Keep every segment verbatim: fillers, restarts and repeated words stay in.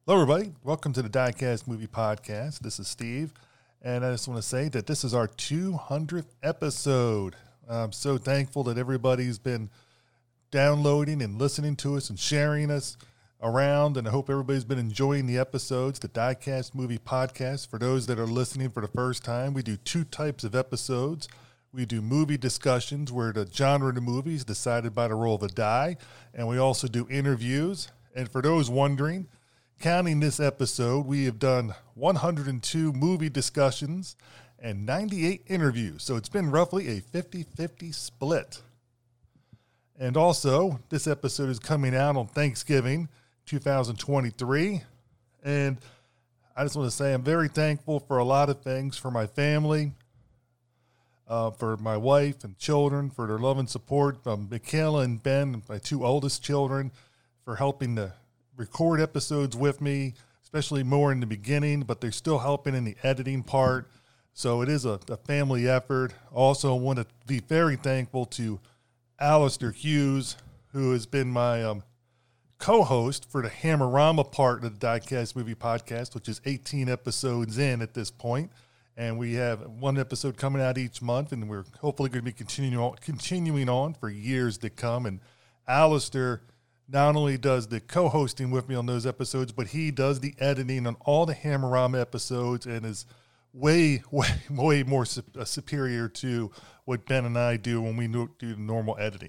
Hello, everybody. Welcome to the Diecast Movie Podcast. This is Steve, and I just want to say that this is our two hundredth episode. I'm so thankful that everybody's been downloading and listening to us and sharing us around, and I hope everybody's been enjoying the episodes, the Diecast Movie Podcast. For those that are listening for the first time, we do two types of episodes. We do movie discussions where the genre of the movie is decided by the roll of a die, and we also do interviews. And for those wondering, counting this episode, we have done one hundred two movie discussions and ninety-eight interviews. So it's been roughly a fifty-fifty split. And also, this episode is coming out on Thanksgiving two thousand twenty-three. And I just want to say I'm very thankful for a lot of things, for my family, uh, for my wife and children, for their love and support, um, Michaela and Ben, my two oldest children, for helping to record episodes with me, especially more in the beginning, but they're still helping in the editing part. So it is a, a family effort. Also want to be very thankful to Alistair Hughes, who has been my um, co-host for the Hammerama part of the Diecast Movie Podcast, which is eighteen episodes in at this point. And we have one episode coming out each month, and we're hopefully going to be continuing on, continuing on for years to come. And Alistair not only does the co-hosting with me on those episodes, but he does the editing on all the Hammerama episodes and is way, way, way more su- uh, superior to what Ben and I do when we do the normal editing.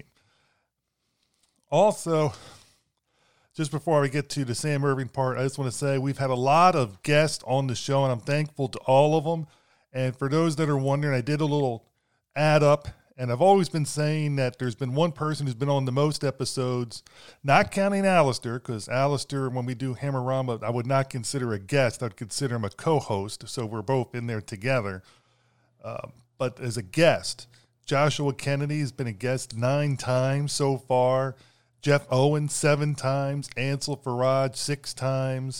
Also, just before we get to the Sam Irving part, I just want to say we've had a lot of guests on the show, and I'm thankful to all of them. And for those that are wondering, I did a little add up. And I've always been saying that there's been one person who's been on the most episodes, not counting Alistair, because Alistair, when we do Hammerama, I would not consider a guest. I'd consider him a co-host, so we're both in there together. Uh, but as a guest, Joshua Kennedy has been a guest nine times so far. Jeff Owen, seven times. Ansel Faraj, six times.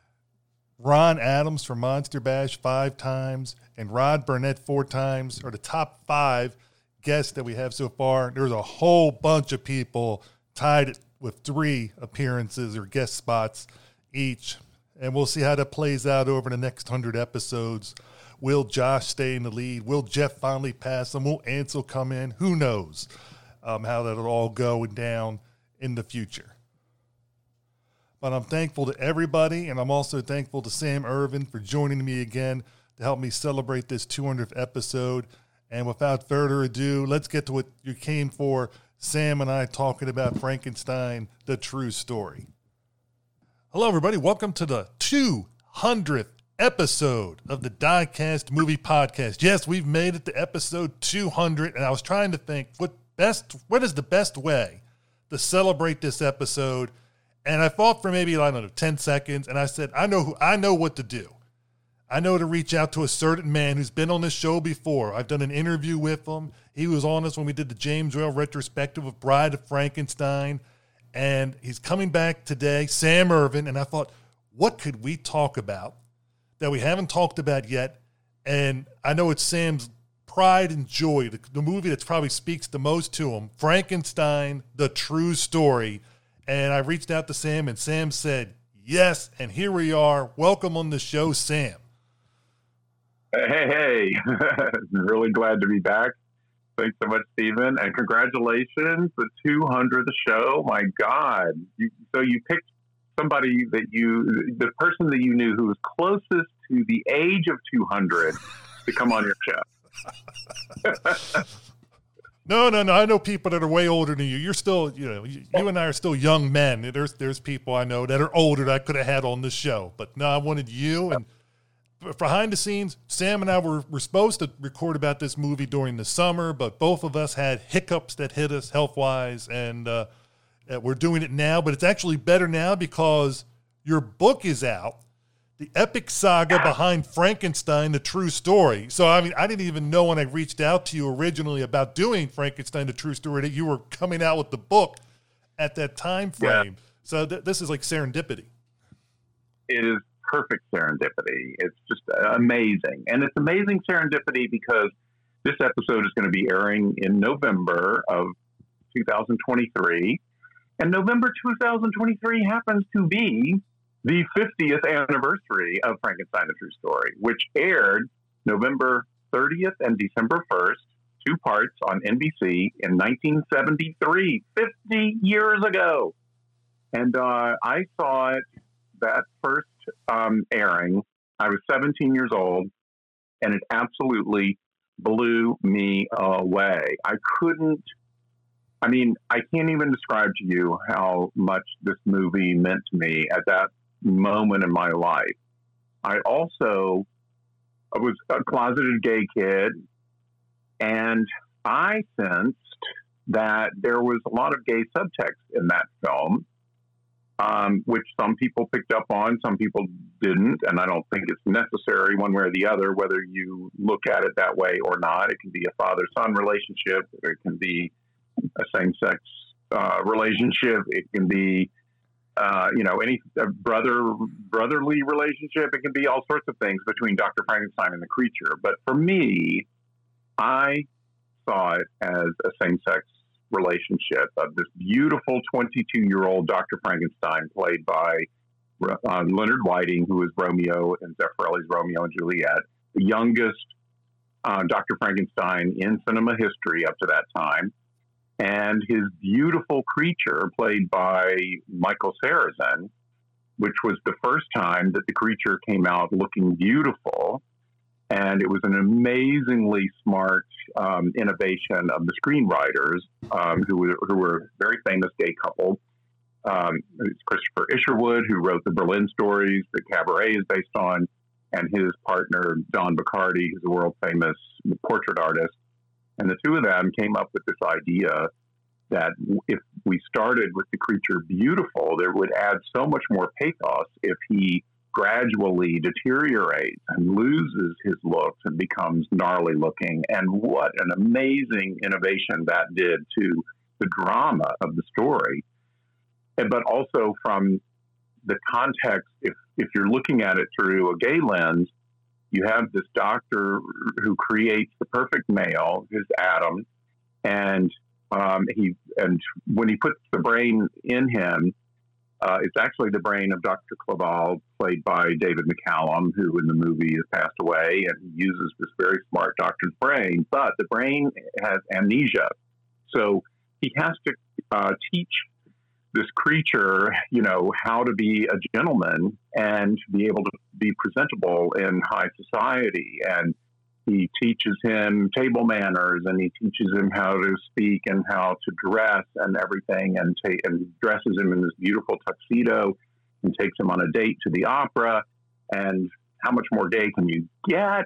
Ron Adams from Monster Bash, five times. And Rod Burnett, four times, are the top five guests that we have so far. There's a whole bunch of people tied with three appearances or guest spots each, and we'll see how that plays out over the next hundred episodes. Will Josh stay in the lead? Will Jeff finally pass him? Will Ansel come in? Who knows um, how that'll all go down in the future. But I'm thankful to everybody, and I'm also thankful to Sam Irvin for joining me again to help me celebrate this two hundredth episode. And without further ado, let's get to what you came for, Sam and I talking about Frankenstein, the true story. Hello, everybody. Welcome to the two hundredth episode of the Diecast Movie Podcast. Yes, we've made it to episode two hundred, and I was trying to think what best, what is the best way to celebrate this episode. And I thought for maybe, I don't know, ten seconds, and I said, I know who, I know what to do. I know to reach out to a certain man who's been on this show before. I've done an interview with him. He was on us when we did the James Whale retrospective of Bride of Frankenstein. And he's coming back today, Sam Irvin. And I thought, what could we talk about that we haven't talked about yet? And I know it's Sam's pride and joy, the, the movie that probably speaks the most to him, Frankenstein, the true story. And I reached out to Sam, and Sam said, yes. And here we are. Welcome on the show, Sam. Hey, hey, really glad to be back. Thanks so much, Stephen, and congratulations, the two hundredth show. My God. You, so you picked somebody that you, the person that you knew who was closest to the age of two hundred to come on your show. No, no, no. I know people that are way older than you. You're still, you know, you, you and I are still young men. There's, there's people I know that are older that I could have had on this show, but no, I wanted you. And behind the scenes, Sam and I were, were supposed to record about this movie during the summer, but both of us had hiccups that hit us health-wise, and uh, we're doing it now. But it's actually better now because your book is out, The Epic Saga Behind Frankenstein, the True Story. So, I mean, I didn't even know when I reached out to you originally about doing Frankenstein, the True Story, that you were coming out with the book at that time frame. Yeah. So th- this is like serendipity. It is perfect serendipity. It's just amazing. And it's amazing serendipity because this episode is going to be airing in November of two thousand twenty-three. And November two thousand twenty-three happens to be the fiftieth anniversary of Frankenstein: A True Story, which aired November thirtieth and December first, two parts on N B C in nineteen seventy-three, fifty years ago. And uh, I saw it that first um, airing. I was seventeen years old, and it absolutely blew me away. I couldn't, I mean, I can't even describe to you how much this movie meant to me at that moment in my life. I also I was a closeted gay kid, and I sensed that there was a lot of gay subtext in that film, um, which some people picked up on, some people didn't, and I don't think it's necessary one way or the other, whether you look at it that way or not. It can be a father-son relationship, or it can be a same-sex uh, relationship, it can be Uh, you know, any uh, brother brotherly relationship. It can be all sorts of things between Doctor Frankenstein and the creature. But for me, I saw it as a same-sex relationship of this beautiful twenty-two-year-old Doctor Frankenstein, played by uh, Leonard Whiting, who was Romeo in Zeffirelli's Romeo and Juliet, the youngest uh, Doctor Frankenstein in cinema history up to that time. And his beautiful creature, played by Michael Sarrazin, which was the first time that the creature came out looking beautiful. And it was an amazingly smart um, innovation of the screenwriters, um, who, were, who were a very famous gay couple. Um, it's Christopher Isherwood, who wrote the Berlin stories that Cabaret is based on, and his partner, Don Bacardi, who's a world-famous portrait artist. And the two of them came up with this idea that if we started with the creature beautiful, there would add so much more pathos if he gradually deteriorates and loses his looks and becomes gnarly looking. And what an amazing innovation that did to the drama of the story. But also from the context, if, if you're looking at it through a gay lens, you have this doctor who creates the perfect male, his Adam, and um, he and when he puts the brain in him, uh, it's actually the brain of Doctor Clerval, played by David McCallum, who in the movie has passed away, and he uses this very smart doctor's brain, but the brain has amnesia, so he has to uh, teach this creature, you know, how to be a gentleman and be able to be presentable in high society. And he teaches him table manners, and he teaches him how to speak and how to dress and everything, and, ta- and dresses him in this beautiful tuxedo and takes him on a date to the opera. And how much more gay can you get?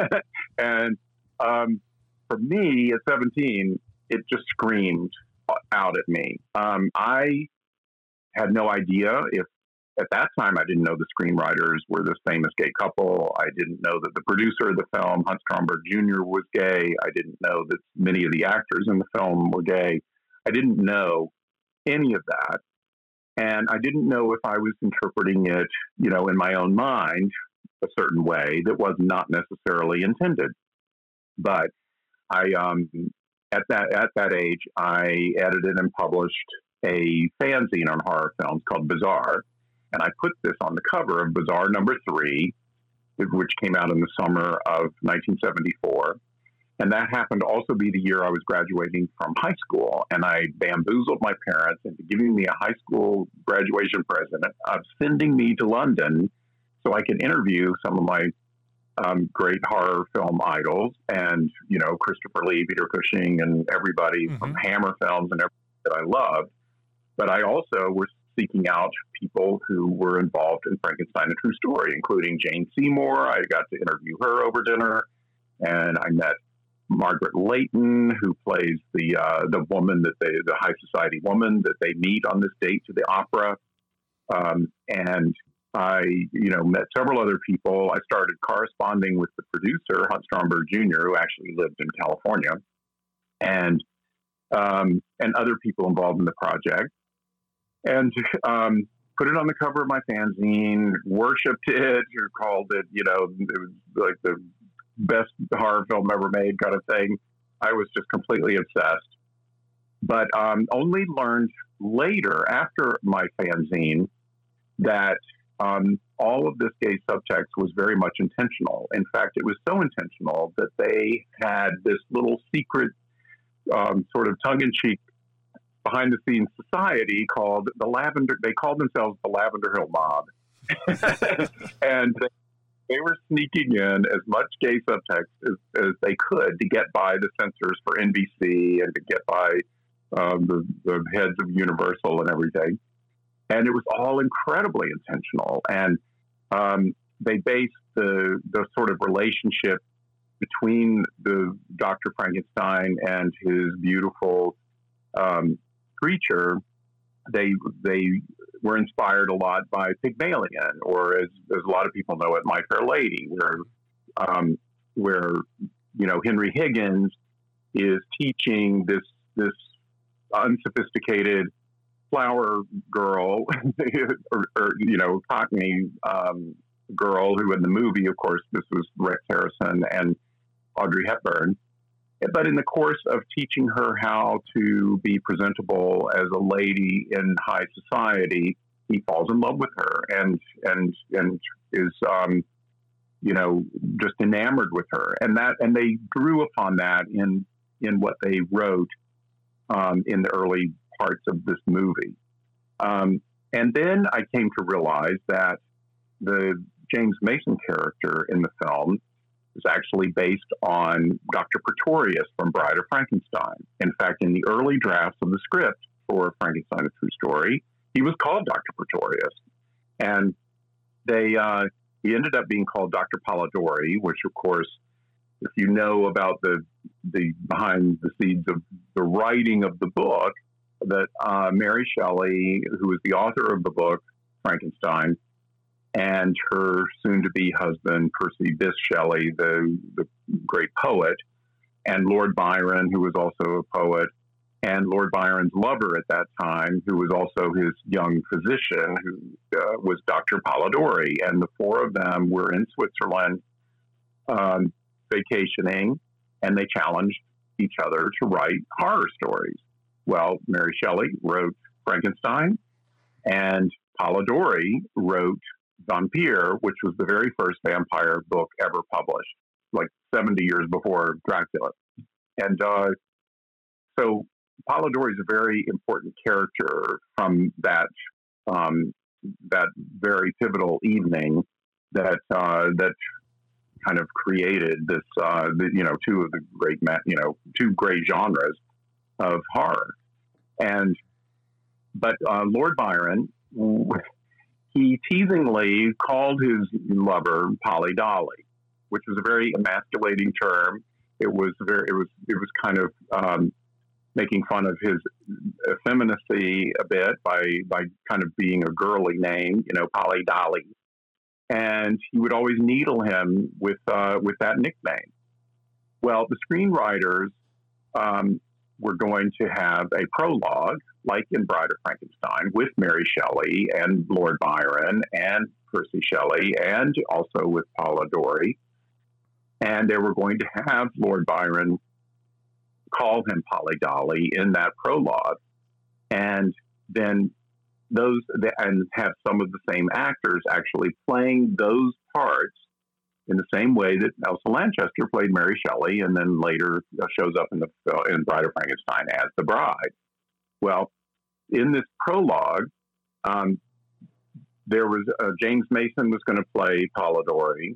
and um, for me, at seventeen, it just screamed out at me. Um, I had no idea if, at that time, I didn't know the screenwriters were this famous gay couple. I didn't know that the producer of the film, Hunt Stromberg Junior, was gay. I didn't know that many of the actors in the film were gay. I didn't know any of that. And I didn't know if I was interpreting it, you know, in my own mind, a certain way that was not necessarily intended. But I, um, At that at that age, I edited and published a fanzine on horror films called Bizarre, and I put this on the cover of Bizarre number three, which came out in the summer of nineteen seventy-four. And that happened to also be the year I was graduating from high school, and I bamboozled my parents into giving me a high school graduation present of sending me to London so I could interview some of my Um, great horror film idols, and, you know, Christopher Lee, Peter Cushing, and everybody mm-hmm. from Hammer Films and everything that I loved. But I also was seeking out people who were involved in Frankenstein: A True Story, including Jane Seymour. I got to interview her over dinner, and I met Margaret Leighton, who plays the uh, the woman that they, the high society woman that they meet on this date to the opera, um, and I, you know, met several other people. I started corresponding with the producer, Hunt Stromberg Junior, who actually lived in California, and um, and other people involved in the project, and um, put it on the cover of my fanzine, worshipped it, or called it, you know, it was like the best horror film ever made kind of thing. I was just completely obsessed, but um, only learned later, after my fanzine, that um, all of this gay subtext was very much intentional. In fact, it was so intentional that they had this little secret, um, sort of tongue-in-cheek, behind-the-scenes society called the Lavender. They called themselves the Lavender Hill Mob, and they, they were sneaking in as much gay subtext as, as they could to get by the censors for N B C and to get by um, the, the heads of Universal and everything. And it was all incredibly intentional. And um, they based the the sort of relationship between the Doctor Frankenstein and his beautiful um, creature. They they were inspired a lot by Pygmalion, or as, as a lot of people know it, My Fair Lady, where um, where you know Henry Higgins is teaching this this unsophisticated flower girl, or, or, you know, Cockney um, girl who in the movie, of course, this was Rex Harrison and Audrey Hepburn. But in the course of teaching her how to be presentable as a lady in high society, he falls in love with her and and and is, um, you know, just enamored with her. And that and they drew upon that in in what they wrote um, in the early parts of this movie. Um, and then I came to realize that the James Mason character in the film is actually based on Doctor Pretorius from Bride of Frankenstein. In fact, in the early drafts of the script for Frankenstein: A True Story, he was called Doctor Pretorius. And they uh, he ended up being called Doctor Polidori, which, of course, if you know about the the behind the scenes of the writing of the book, that uh, Mary Shelley, who is the author of the book, Frankenstein, and her soon-to-be husband, Percy Bysshe Shelley, the, the great poet, and Lord Byron, who was also a poet, and Lord Byron's lover at that time, who was also his young physician, who uh, was Doctor Polidori. And the four of them were in Switzerland um, vacationing, and they challenged each other to write horror stories. Well, Mary Shelley wrote Frankenstein, and Polidori wrote Vampire, which was the very first vampire book ever published, like seventy years before Dracula. And uh, so Polidori is a very important character from that um, that very pivotal evening that uh, that kind of created this, uh, the, you know, two of the great, you know, two great genres of horror. And but uh, Lord Byron, he teasingly called his lover Polly Dolly, which was a very emasculating term. It was very, it was, it was kind of um, making fun of his effeminacy a bit by by kind of being a girly name, you know, Polly Dolly. And he would always needle him with uh, with that nickname. Well, the screenwriters um, were going to have a prologue, like in Bride of Frankenstein, with Mary Shelley and Lord Byron and Percy Shelley, and also with Polidori. And they were going to have Lord Byron call him Polly Dolly in that prologue, and then those and have some of the same actors actually playing those parts in the same way that Elsa Lanchester played Mary Shelley, and then later shows up in the in Bride of Frankenstein as the bride. Well, in this prologue, um, there was uh, James Mason was going to play Polidori,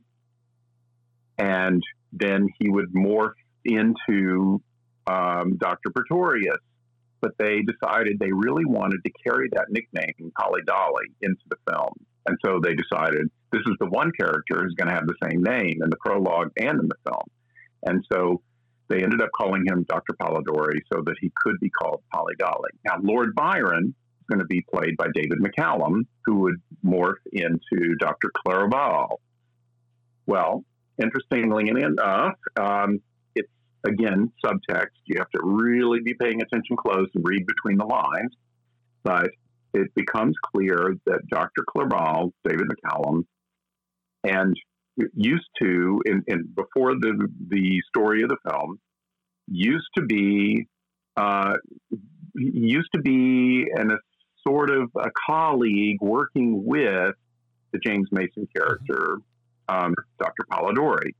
and then he would morph into um, Doctor Pretorius. But they decided they really wanted to carry that nickname, Polly Dolly, into the film. And so they decided this is the one character who's going to have the same name in the prologue and in the film. And so they ended up calling him Doctor Polidori so that he could be called Polly Dolly. Now, Lord Byron is going to be played by David McCallum, who would morph into Doctor Clairval. Well, interestingly enough, um, it's, again, subtext. You have to really be paying attention close and read between the lines. But it becomes clear that Doctor Clairval, David McCallum, and used to, in, in before the the story of the film, used to be uh, used to be in a sort of a colleague working with the James Mason character, um, Doctor Polidori.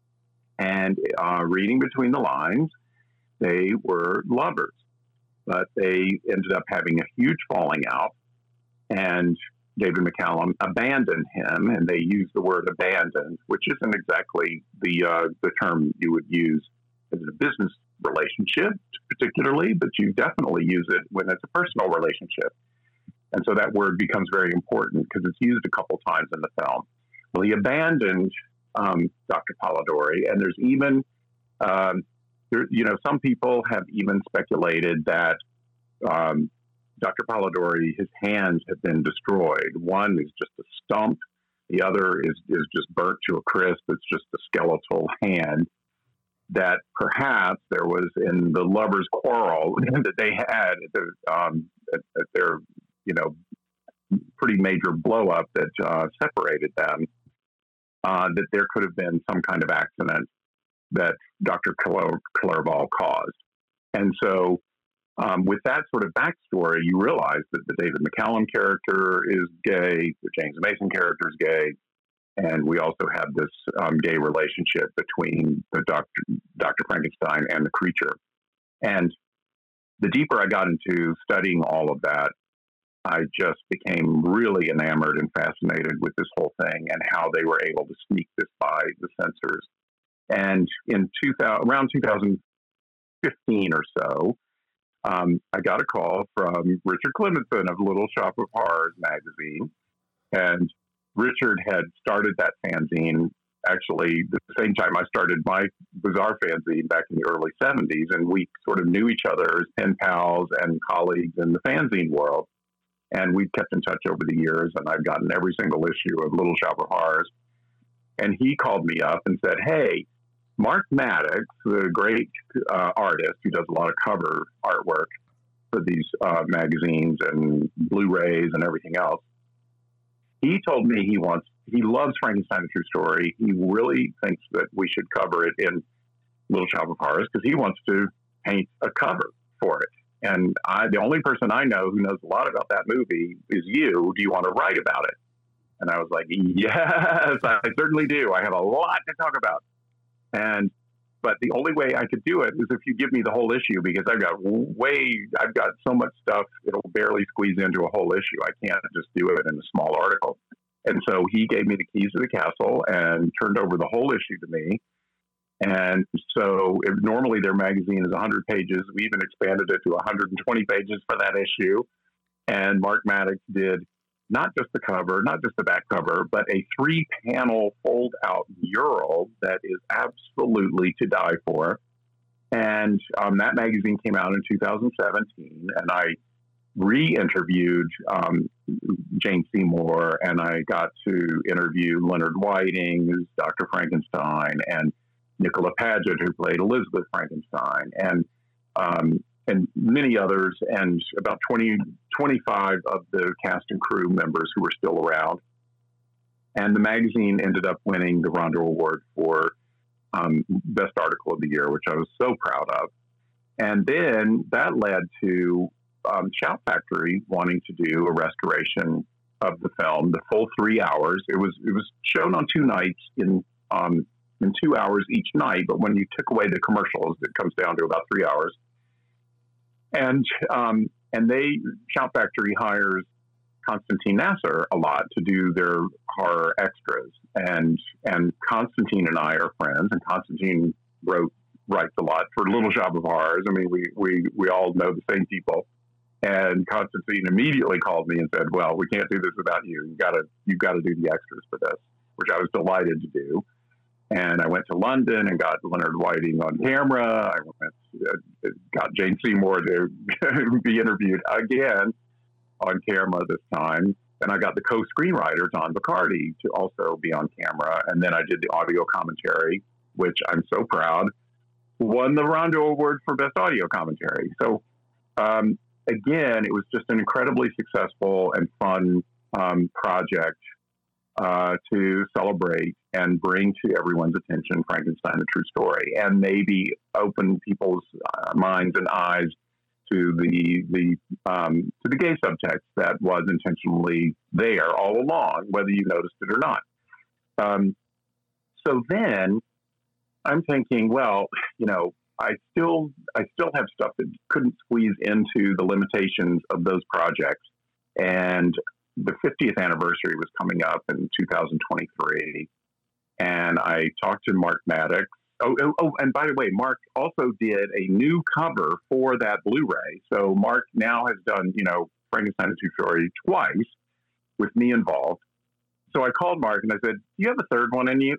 And uh, reading between the lines, they were lovers, but they ended up having a huge falling out, and David McCallum abandoned him, and they used the word abandoned, which isn't exactly the uh, the term you would use as a business relationship particularly, but you definitely use it when it's a personal relationship. And so that word becomes very important because it's used a couple times in the film. Well, he abandoned um, Doctor Polidori, and there's even, um, there, you know, some people have even speculated that um, Doctor Polidori, his hands have been destroyed. One is just a stump. The other is, is just burnt to a crisp. It's just a skeletal hand. That perhaps there was in the lovers' quarrel that they had at, the, um, at, at their, you know, pretty major blow up that uh, separated them, uh, that there could have been some kind of accident that Doctor Clerval caused. And so um, with that sort of backstory, you realize that the David McCallum character is gay, the James Mason character is gay, and we also have this um, gay relationship between the Doctor Doctor Frankenstein and the creature. And the deeper I got into studying all of that, I just became really enamored and fascinated with this whole thing and how they were able to sneak this by the censors. And in two thousand, around two thousand fifteen or so, um, I got a call from Richard Clemenson of Little Shop of Horrors magazine, and Richard had started that fanzine actually the same time I started my Bizarre fanzine back in the early seventies, and we sort of knew each other as pen pals and colleagues in the fanzine world. And we've kept in touch over the years, and I've gotten every single issue of Little Shop of Horrors. And he called me up and said, hey, Mark Maddox, the great uh, artist who does a lot of cover artwork for these uh, magazines and Blu-rays and everything else, he told me he wants, he loves Frankenstein, a True Story. He really thinks that we should cover it in Little Shop of Horrors because he wants to paint a cover for it. And I, the only person I know who knows a lot about that movie is you. Do you want to write about it? And I was like, yes, I certainly do. I have a lot to talk about. And, but the only way I could do it is if you give me the whole issue, because I've got way, I've got so much stuff, it'll barely squeeze into a whole issue. I can't just do it in a small article. And so he gave me the keys to the castle and turned over the whole issue to me. And so if normally their magazine is one hundred pages. We even expanded it to one hundred twenty pages for that issue. And Mark Maddox did not just the cover, not just the back cover, but a three-panel fold-out mural that is absolutely to die for. And um, that magazine came out in two thousand seventeen, and I re-interviewed um, Jane Seymour, and I got to interview Leonard Whiting, who's Doctor Frankenstein, and Nicola Paget, who played Elizabeth Frankenstein, and um, and many others, and about twenty, twenty-five of the cast and crew members who were still around. And the magazine ended up winning the Rondo Award for um, Best Article of the Year, which I was so proud of. And then that led to um, Shout Factory wanting to do a restoration of the film, the full three hours. It was it was shown on two nights in um, in two hours each night, but when you took away the commercials, it comes down to about three hours. And um, and they, Shout Factory hires Constantine Nasser a lot to do their horror extras. And and Constantine and I are friends, and Constantine wrote writes a lot for Little Shop of Horrors. I mean, we we we all know the same people. And Constantine immediately called me and said, "Well, we can't do this without you. You gotta you gotta do the extras for this," which I was delighted to do. And I went to London and got Leonard Whiting on camera. I went, uh, got Jane Seymour to be interviewed again on camera this time. And I got the co-screenwriter, Don Bacardi, to also be on camera. And then I did the audio commentary, which I'm so proud, won the Rondo Award for Best Audio Commentary. So, um, again, it was just an incredibly successful and fun um, project Uh, to celebrate and bring to everyone's attention Frankenstein, a True Story, and maybe open people's uh, minds and eyes to the the um, to the gay subtext that was intentionally there all along, whether you noticed it or not. Um, so then I'm thinking, well, you know, I still I still have stuff that couldn't squeeze into the limitations of those projects, and the fiftieth anniversary was coming up in two thousand twenty-three, and I talked to Mark Maddox. Oh, oh, oh, and by the way, Mark also did a new cover for that Blu-ray. So Mark now has done, you know, Frankenstein and Two Fury twice with me involved. So I called Mark and I said, do you have a third one in you?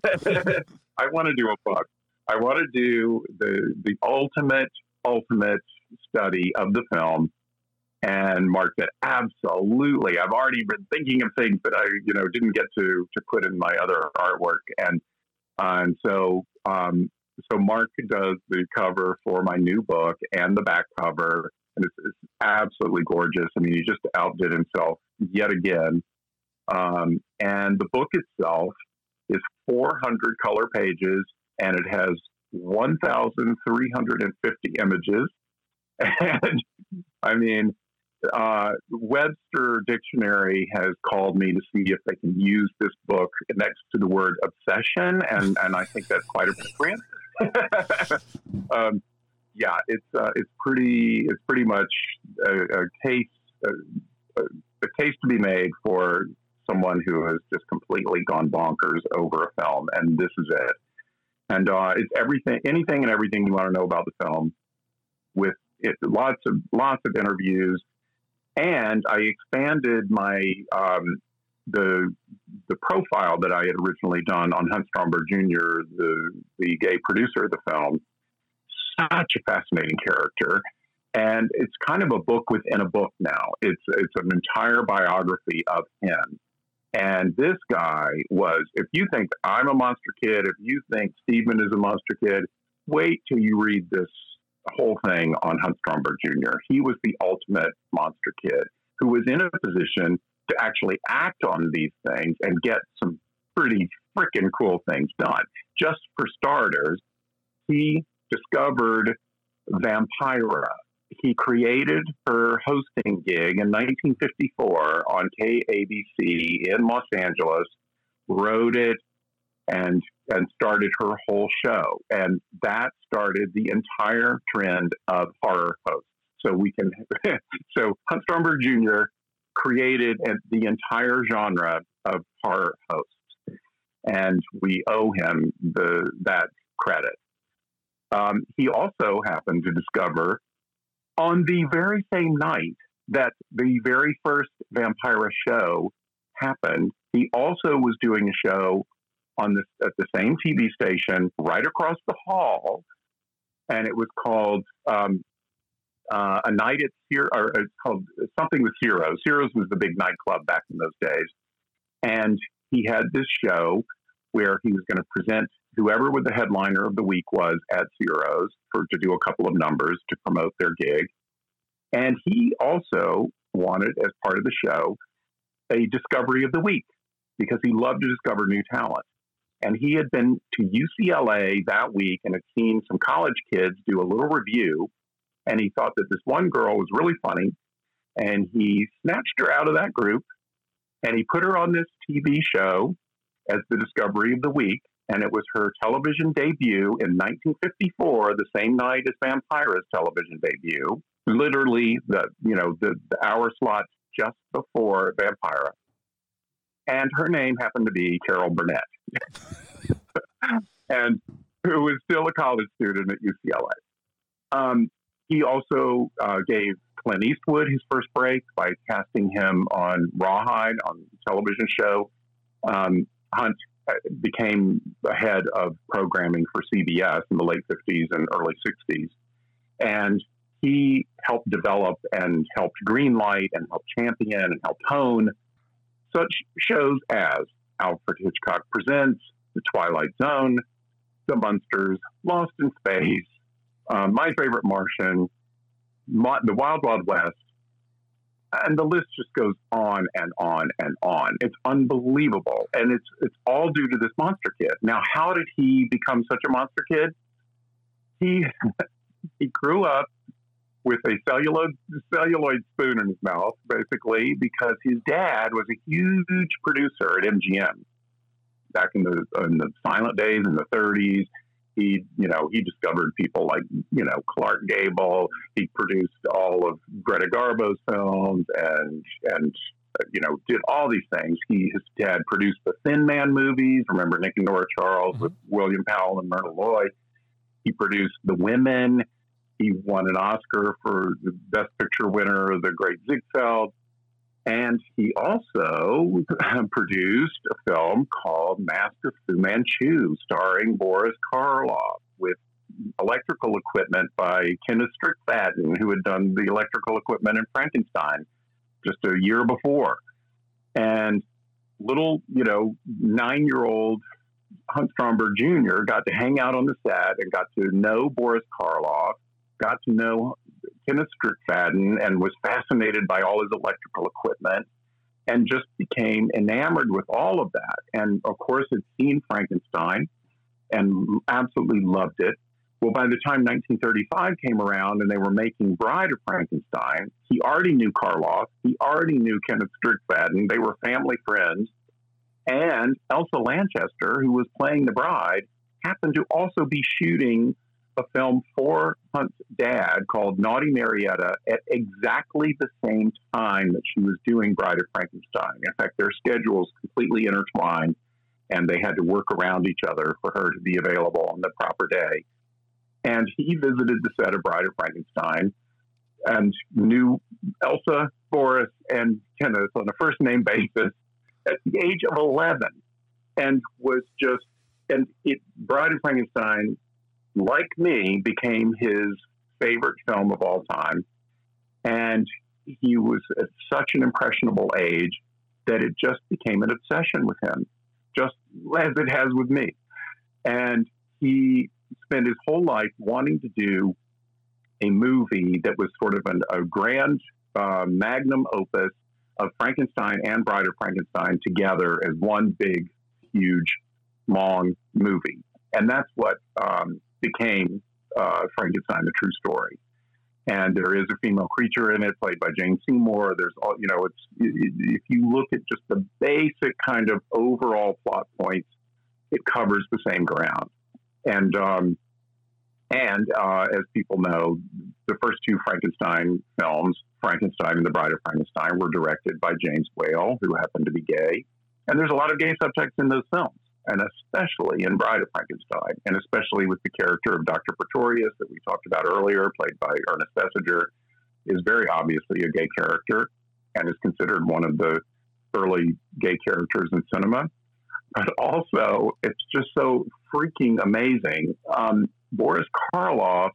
I want to do a book. I want to do the the ultimate, ultimate study of the film. And Mark said, absolutely. I've already been thinking of things that I, you know, didn't get to to put in my other artwork. And uh, and so um, so Mark does the cover for my new book and the back cover. And it's, it's absolutely gorgeous. I mean, he just outdid himself yet again. Um, and the book itself is four hundred color pages, and it has one thousand three hundred fifty images. And I mean, uh, Webster Dictionary has called me to see if they can use this book next to the word obsession, and, and I think that's quite appropriate. um, yeah, it's uh, it's pretty it's pretty much a, a case a, a case to be made for someone who has just completely gone bonkers over a film, and this is it. And uh, it's everything, anything and everything you want to know about the film, with it, lots of lots of interviews, and I expanded my um, the the profile that I had originally done on Hunt Stromberg Junior, the the gay producer of the film. Such a fascinating character. And it's kind of a book within a book now. It's it's an entire biography of him. And this guy was, if you think I'm a monster kid, if you think Steven is a monster kid, wait till you read this whole thing on Hunt Stromberg Junior He was the ultimate monster kid who was in a position to actually act on these things and get some pretty freaking cool things done. Just for starters, he discovered Vampira. He created her hosting gig in nineteen fifty-four on K A B C in Los Angeles, wrote it, and and started her whole show. And that started the entire trend of horror hosts. So we can, so Hunt Stromberg Junior created the entire genre of horror hosts, and we owe him the that credit. Um, he also happened to discover, on the very same night that the very first Vampira show happened, he also was doing a show on this at the same T V station right across the hall, and it was called um, uh, A Night at Ciro, or it's called something with Ciro's. Ciro's was the big nightclub back in those days, and he had this show where he was going to present whoever the headliner of the week was at Ciro's for to do a couple of numbers to promote their gig. And he also wanted, as part of the show, a discovery of the week, because he loved to discover new talent. And he had been to U C L A that week and had seen some college kids do a little review. And he thought that this one girl was really funny. And he snatched her out of that group and he put her on this T V show as the discovery of the week. And it was her television debut in nineteen fifty-four, the same night as Vampira's television debut. Literally, the you know the, the hour slot just before Vampira. And her name happened to be Carol Burnett, and who was still a college student at U C L A. Um, he also uh, gave Clint Eastwood his first break by casting him on Rawhide on the television show. Um, Hunt became the head of programming for C B S in the late fifties and early sixties. And he helped develop and helped greenlight and helped champion and helped hone such shows as Alfred Hitchcock Presents, The Twilight Zone, The Munsters, Lost in Space, uh, My Favorite Martian, Mo- The Wild Wild West, and the list just goes on and on and on. It's unbelievable. And it's it's all due to this monster kid. Now, how did he become such a monster kid? He he grew up with a celluloid, celluloid spoon in his mouth, basically, because his dad was a huge producer at M G M back in the in the silent days in the thirties. He, you know, he discovered people like, you know, Clark Gable. He produced all of Greta Garbo's films and and you know did all these things. He his dad produced the Thin Man movies. Remember Nick and Nora Charles mm-hmm. with William Powell and Myrna Loy. He produced The Women. He won an Oscar for the Best Picture winner, The Great Ziegfeld. And he also produced a film called Mask of Fu Manchu, starring Boris Karloff, with electrical equipment by Kenneth Strickfaden, who had done the electrical equipment in Frankenstein just a year before. And little, you know, nine-year-old Hunt Stromberg Junior got to hang out on the set and got to know Boris Karloff, got to know Kenneth Strickfaden, and was fascinated by all his electrical equipment and just became enamored with all of that. And of course, had seen Frankenstein and absolutely loved it. Well, by the time nineteen thirty-five came around and they were making Bride of Frankenstein, he already knew Karloff. He already knew Kenneth Strickfaden. They were family friends. And Elsa Lanchester, who was playing the bride, happened to also be shooting a film for Hunt's dad called Naughty Marietta at exactly the same time that she was doing Bride of Frankenstein. In fact, their schedules completely intertwined, and they had to work around each other for her to be available on the proper day. And he visited the set of Bride of Frankenstein and knew Elsa, Boris, and Kenneth on a first-name basis at the age of eleven, and was just, and it, Bride of Frankenstein, like me, became his favorite film of all time. And he was at such an impressionable age that it just became an obsession with him, just as it has with me. And he spent his whole life wanting to do a movie that was sort of an, a grand uh, magnum opus of Frankenstein and Bride of Frankenstein together as one big, huge, long movie. And that's what um, became uh, Frankenstein, the true story. And there is a female creature in it played by Jane Seymour. There's all, you know, it's, if you look at just the basic kind of overall plot points, it covers the same ground. And, um, and uh, as people know, the first two Frankenstein films, Frankenstein and the Bride of Frankenstein, were directed by James Whale, who happened to be gay. And there's a lot of gay subtext in those films, and especially in Bride of Frankenstein, and especially with the character of Doctor Pretorius that we talked about earlier, played by Ernest Thesiger, is very obviously a gay character and is considered one of the early gay characters in cinema. But also, it's just so freaking amazing. Um, Boris Karloff's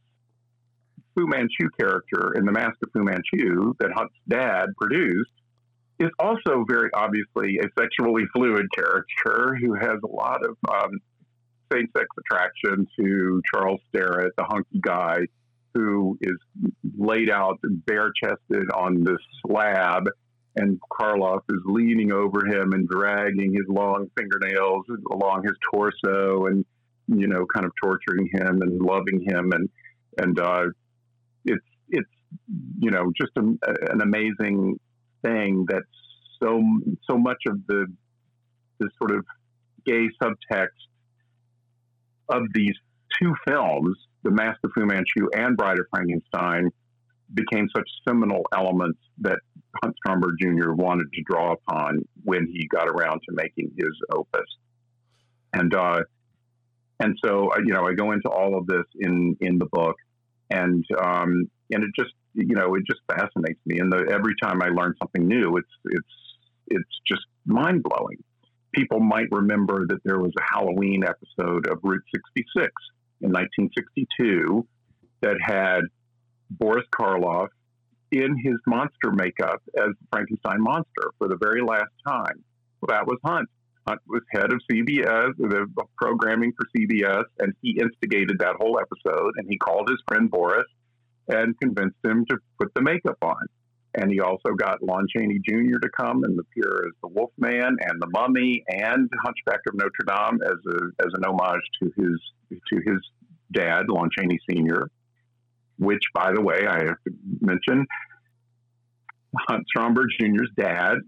Fu Manchu character in The Mask of Fu Manchu that Hunt's dad produced is also very obviously a sexually fluid character who has a lot of um, same-sex attraction to Charles Starrett, the hunky guy who is laid out bare-chested on this slab, and Karloff is leaning over him and dragging his long fingernails along his torso and, you know, kind of torturing him and loving him. And, and uh, it's, it's, you know, just a, an amazing thing that so, so much of the, the sort of gay subtext of these two films, The Mask of Fu Manchu and Bride of Frankenstein, became such seminal elements that Hunt Stromberg Junior wanted to draw upon when he got around to making his opus. And, uh, and so, you know, I go into all of this in, in the book, and, um, and it just, you know, it just fascinates me. And the, every time I learn something new, it's, it's, it's just mind blowing. People might remember that there was a Halloween episode of Route sixty-six in nineteen sixty-two that had Boris Karloff in his monster makeup as the Frankenstein monster for the very last time. Well, that was Hunt. Hunt was head of C B S, the programming for C B S, and he instigated that whole episode, and he called his friend Boris and convinced him to put the makeup on. And he also got Lon Chaney Junior to come and appear as the Wolfman and the Mummy and Hunchback of Notre Dame as a as an homage to his to his dad, Lon Chaney Senior which, by the way, I have to mention, Hunt Stromberg Junior's dad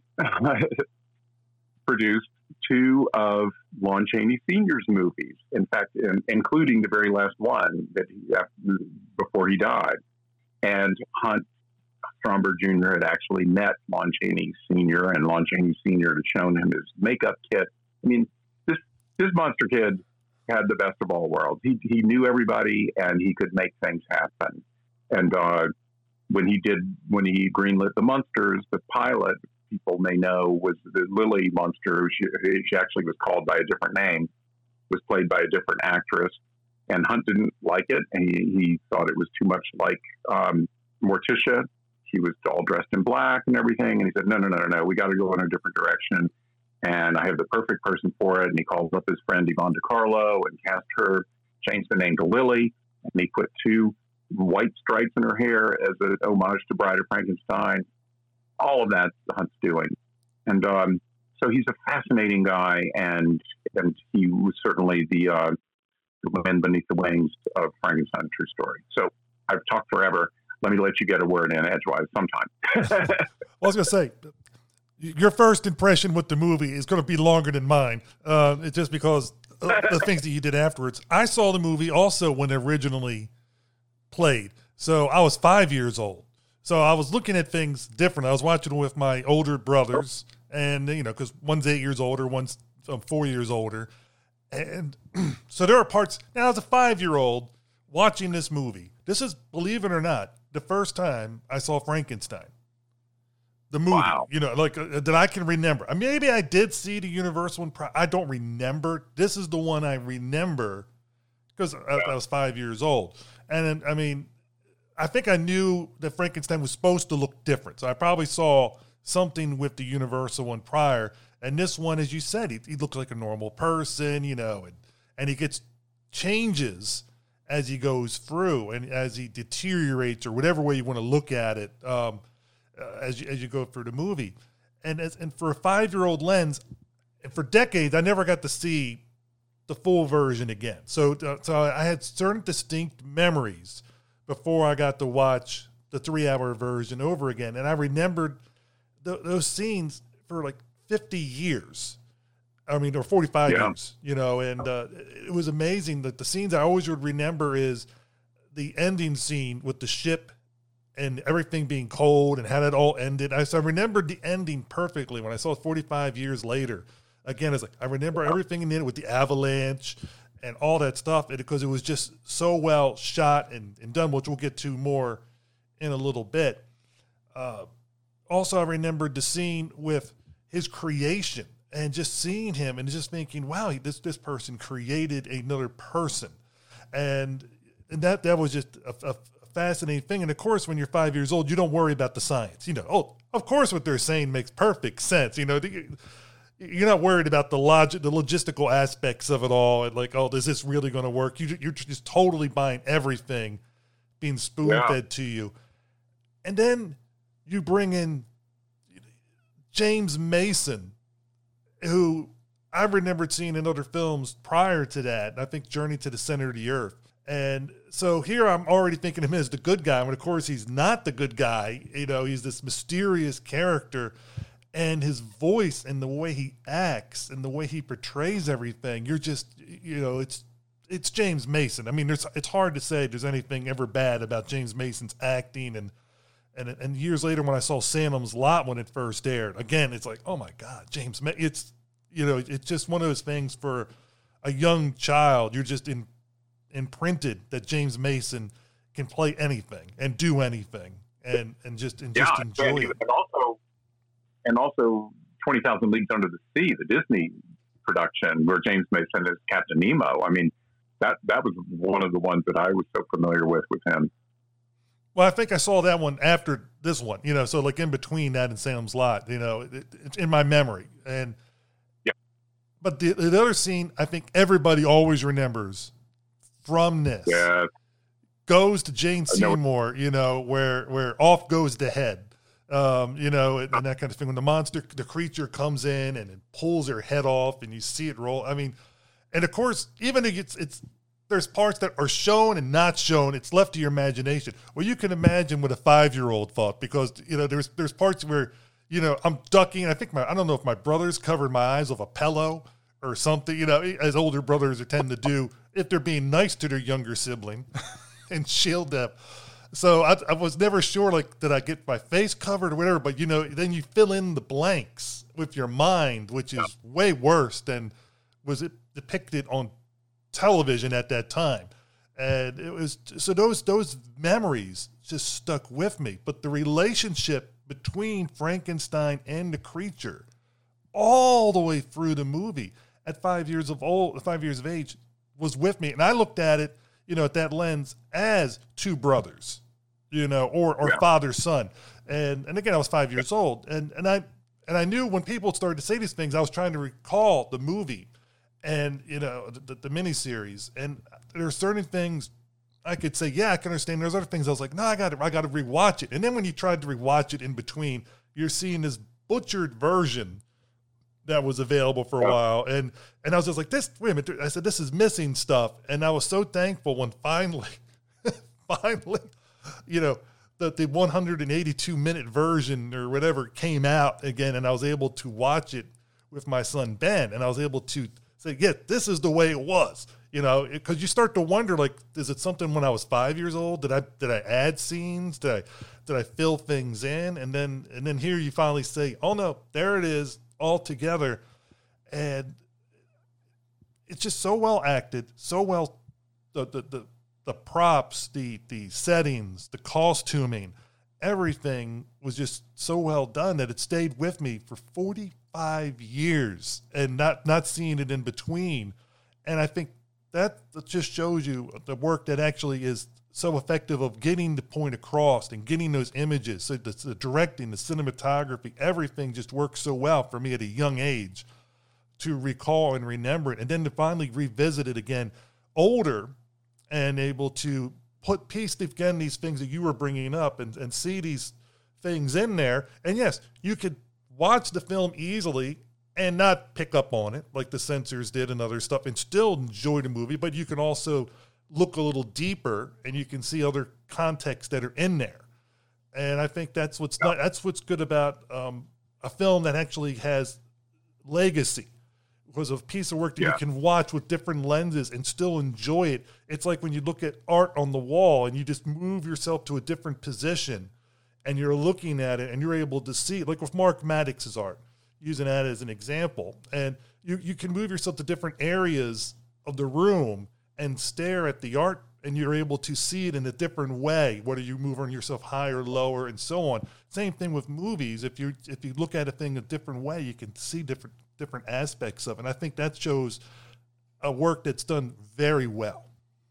produced two of Lon Chaney Senior's movies. In fact, in, including the very last one that he, before he died. And Hunt Stromberg Junior had actually met Lon Chaney Senior, and Lon Chaney Senior had shown him his makeup kit. I mean, this this monster kid had the best of all worlds. He he knew everybody, and he could make things happen. And uh, when he did, when he greenlit The Munsters, the pilot, people may know, was the Lily Munster. She, she actually was called by a different name, was played by a different actress. And Hunt didn't like it, and he, he thought it was too much like um, Morticia. She was all dressed in black and everything. And he said, no, no, no, no, no, we got to go in a different direction. And I have the perfect person for it. And he calls up his friend Yvonne DiCarlo and cast her, changed the name to Lily. And he put two white stripes in her hair as an homage to Bride of Frankenstein. All of that Hunt's doing. And um, so he's a fascinating guy. And and he was certainly the, uh, the wind beneath the wings of Frankenstein True Story. So I've talked forever. Let me let you get a word in edgewise sometime. Well, I was going to say, your first impression with the movie is going to be longer than mine. Uh, it's just because of the things that you did afterwards. I saw the movie also when it originally played. So I was five years old. So I was looking at things different. I was watching with my older brothers, and, you know, because one's eight years older, one's um, four years older. And so there are parts. Now, as a five-year-old watching this movie, this is, believe it or not, the first time I saw Frankenstein. The movie, wow. you know, like uh, that I can remember. Uh, maybe I did see the Universal one. Pri- I don't remember. This is the one I remember because I, I was five years old. And then, I mean, I think I knew that Frankenstein was supposed to look different. So I probably saw something with the Universal one prior. And this one, as you said, he, he looks like a normal person, you know, and, and he gets changes as he goes through and as he deteriorates, or whatever way you want to look at it, um, uh, as you, as you go through the movie. And as, and for a five-year-old lens, and for decades, I never got to see the full version again. So, uh, so I had certain distinct memories before I got to watch the three-hour version over again. And I remembered th- those scenes for like fifty years. I mean, or forty-five yeah. years, you know, and uh, it was amazing that the scenes I always would remember is the ending scene with the ship and everything being cold and how it all ended. I, so I remembered the ending perfectly when I saw it forty-five years later. Again, it's like, I remember everything in it with the avalanche and all that stuff, because it was just so well shot and, and done, which we'll get to more in a little bit. Uh, also, I remembered the scene with his creation, and just seeing him and just thinking, wow, this this person created another person. And and that that was just a, a fascinating thing. And, of course, when you're five years old, you don't worry about the science. You know, oh, of course what they're saying makes perfect sense. You know, the, you're not worried about the logic, the logistical aspects of it all. And like, oh, is this really going to work? You, you're just totally buying everything being spoon-fed yeah. to you. And then you bring in James Mason, who I remembered seeing in other films prior to that. I think Journey to the Center of the Earth. And so here I'm already thinking of him as the good guy, when of course he's not the good guy. You know, he's this mysterious character, and his voice and the way he acts and the way he portrays everything, you're just, you know, it's, it's James Mason. I mean, there's, it's hard to say there's anything ever bad about James Mason's acting. And, And and years later, when I saw Salem's Lot when it first aired, again, it's like, oh my God, James, Ma- it's, you know, it's just one of those things for a young child. You're just in, imprinted that James Mason can play anything and do anything and, and just, and just yeah, enjoy and, it. And also, and also twenty thousand Leagues Under the Sea, the Disney production where James Mason is Captain Nemo. I mean, that, that was one of the ones that I was so familiar with with him. Well, I think I saw that one after this one, you know, so like in between that and Salem's Lot, you know, it, it's in my memory. And, yeah. But the, the other scene I think everybody always remembers from this yeah. goes to Jane Seymour, you know, where, where off goes the head, um, you know, and, and that kind of thing. When the monster, the creature comes in and it pulls her head off and you see it roll. I mean, and of course, even if it's, it's, there's parts that are shown and not shown. It's left to your imagination. Well, you can imagine what a five-year-old thought, because, you know, there's there's parts where, you know, I'm ducking. I think my, I don't know if my brothers covered my eyes with a pillow or something, you know, as older brothers tend to do if they're being nice to their younger sibling and shield them. So I, I was never sure, like, did I get my face covered or whatever? But, you know, then you fill in the blanks with your mind, which is yeah. way worse than was it depicted on television at that time. And it was, so those those memories just stuck with me. But the relationship between Frankenstein and the creature all the way through the movie at five years of old, five years of age was with me. And I looked at it, you know, at that lens as two brothers, you know, or, or yeah. father, son. And, and again, I was five years old. And, and I, and I knew when people started to say these things, I was trying to recall the movie and, you know, the, the miniseries. And there are certain things I could say, yeah, I can understand. There's other things I was like, no, I got to, I got to rewatch it. And then when you tried to rewatch it in between, you're seeing this butchered version that was available for a yeah. while. And, and I was just like, this, wait a minute. I said, this is missing stuff. And I was so thankful when finally, finally, you know, the, the one hundred eighty-two minute version or whatever came out again. And I was able to watch it with my son, Ben. And I was able to say, yeah, this is the way it was, you know, because you start to wonder, like, is it something when I was five years old? Did I, did I add scenes? Did I, did I fill things in? And then, and then here you finally say, oh no, there it is, all together. And it's just so well acted, so well, the, the, the, the props, the, the settings, the costuming, everything was just so well done that it stayed with me for forty-five years and not, not seeing it in between. And I think that just shows you the work that actually is so effective of getting the point across and getting those images. So the, the directing, the cinematography, everything just works so well for me at a young age to recall and remember it. And then to finally revisit it again older and able to put piece again these things that you were bringing up and, and see these things in there. And yes, you could watch the film easily and not pick up on it like the censors did and other stuff and still enjoy the movie, but you can also look a little deeper and you can see other contexts that are in there. And I think that's what's not, that's what's good about um, a film that actually has legacy, because of a piece of work that yeah. you can watch with different lenses and still enjoy it. It's like when you look at art on the wall and you just move yourself to a different position and you're looking at it and you're able to see, like with Mark Maddox's art, using that as an example. And you, you can move yourself to different areas of the room and stare at the art, and you're able to see it in a different way, whether you move on yourself higher, lower, and so on. Same thing with movies. If you if you look at a thing a different way, you can see different different aspects of it. And I think that shows a work that's done very well.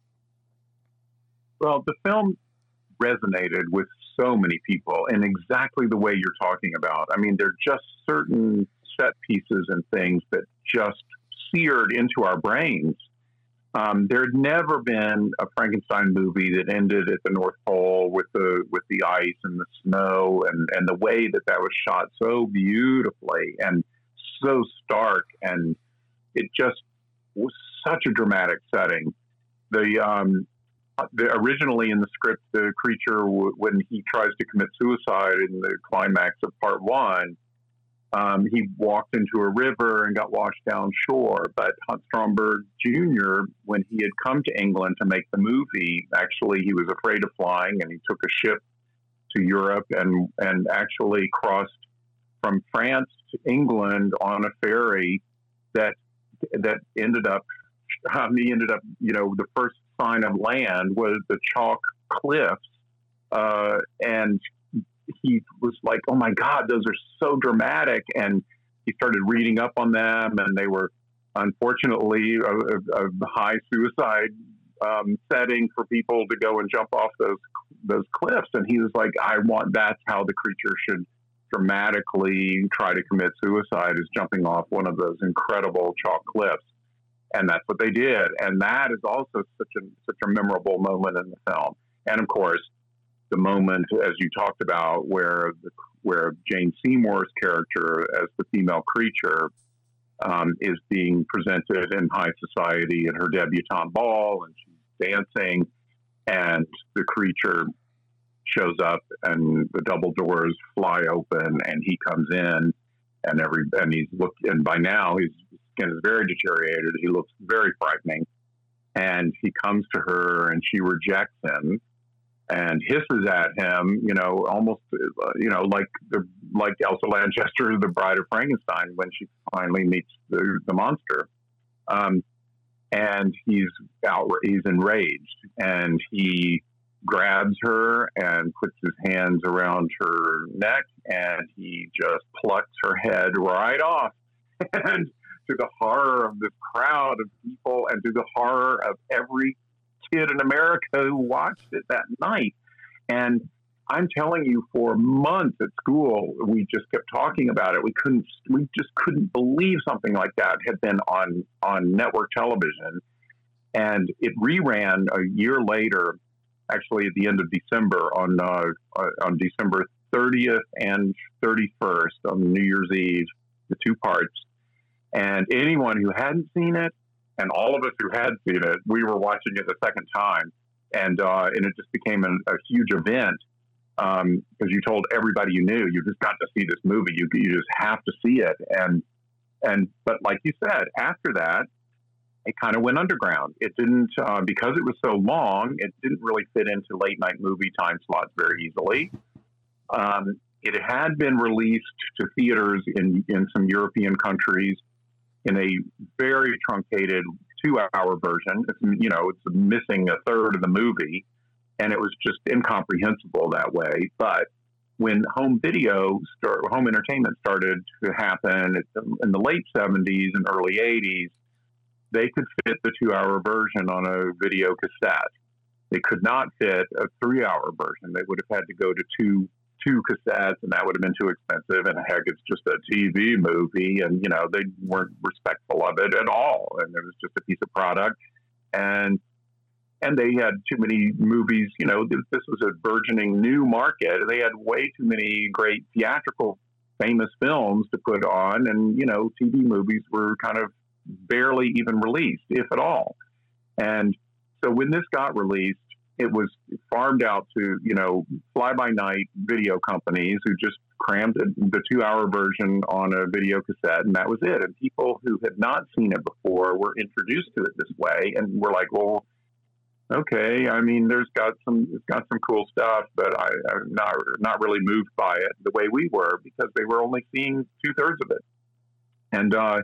Well, the film resonated with so many people in exactly the way you're talking about. I mean, there are just certain set pieces and things that just seared into our brains. Um, there had never been a Frankenstein movie that ended at the North Pole with the with the ice and the snow and, and the way that that was shot so beautifully and so stark, and it just was such a dramatic setting. The um, the, originally in the script, the creature, w- when he tries to commit suicide in the climax of part one, um, he walked into a river and got washed down shore. But Hans Stromberg Junior, when he had come to England to make the movie, actually he was afraid of flying, and he took a ship to Europe and and actually crossed from France to England on a ferry that that ended up, um, he ended up, you know, the first sign of land was the chalk cliffs. Uh, and he was like, oh my God, those are so dramatic. And he started reading up on them, and they were unfortunately a, a, a high suicide um, setting for people to go and jump off those, those cliffs. And he was like, I want, that's how the creature should dramatically try to commit suicide, is jumping off one of those incredible chalk cliffs. And that's what they did. And that is also such a such a memorable moment in the film. And of course, the moment, as you talked about, where the, where Jane Seymour's character as the female creature um, is being presented in high society at her debutante ball, and she's dancing, and the creature shows up, and the double doors fly open, and he comes in, and every and he's look, and by now his skin is very deteriorated. He looks very frightening, and he comes to her, and she rejects him and hisses at him, you know, almost, uh, you know, like the like Elsa Lanchester, the Bride of Frankenstein, when she finally meets the, the monster. Um, and he's out, he's enraged, and he grabs her and puts his hands around her neck, and he just plucks her head right off. And to the horror of this crowd of people, and to the horror of every kid in America who watched it that night. And I'm telling you, for months at school, we just kept talking about it. We couldn't, we just couldn't believe something like that had been on, on network television. And it reran a year later, actually at the end of December, on, uh, on December thirtieth and thirty-first, on New Year's Eve, the two parts. And anyone who hadn't seen it, and all of us who had seen it, we were watching it the second time, and uh, and it just became an, a huge event, because um, you told everybody you knew, you just got to see this movie. You you just have to see it, and and but like you said, after that, it kind of went underground. It didn't uh, because it was so long. It didn't really fit into late night movie time slots very easily. Um, it had been released to theaters in in some European countries in a very truncated two-hour version. It's, you know, it's missing a third of the movie, and it was just incomprehensible that way. But when home video, start, home entertainment started to happen in the late seventies and early eighties, they could fit the two-hour version on a video cassette. They could not fit a three-hour version. They would have had to go to two two cassettes, and that would have been too expensive. And heck, it's just a T V movie, and you know, they weren't respectful of it at all. And it was just a piece of product, and and they had too many movies. You know, this, this was a burgeoning new market. They had way too many great theatrical, famous films to put on, and you know, T V movies were kind of barely even released, if at all. And so when this got released, it was farmed out to, you know, fly-by-night video companies who just crammed the two-hour version on a video cassette, and that was it. And people who had not seen it before were introduced to it this way, and were like, well, okay, I mean, there's got some, it's got some cool stuff, but I, I'm not, not really moved by it the way we were, because they were only seeing two-thirds of it. And, uh,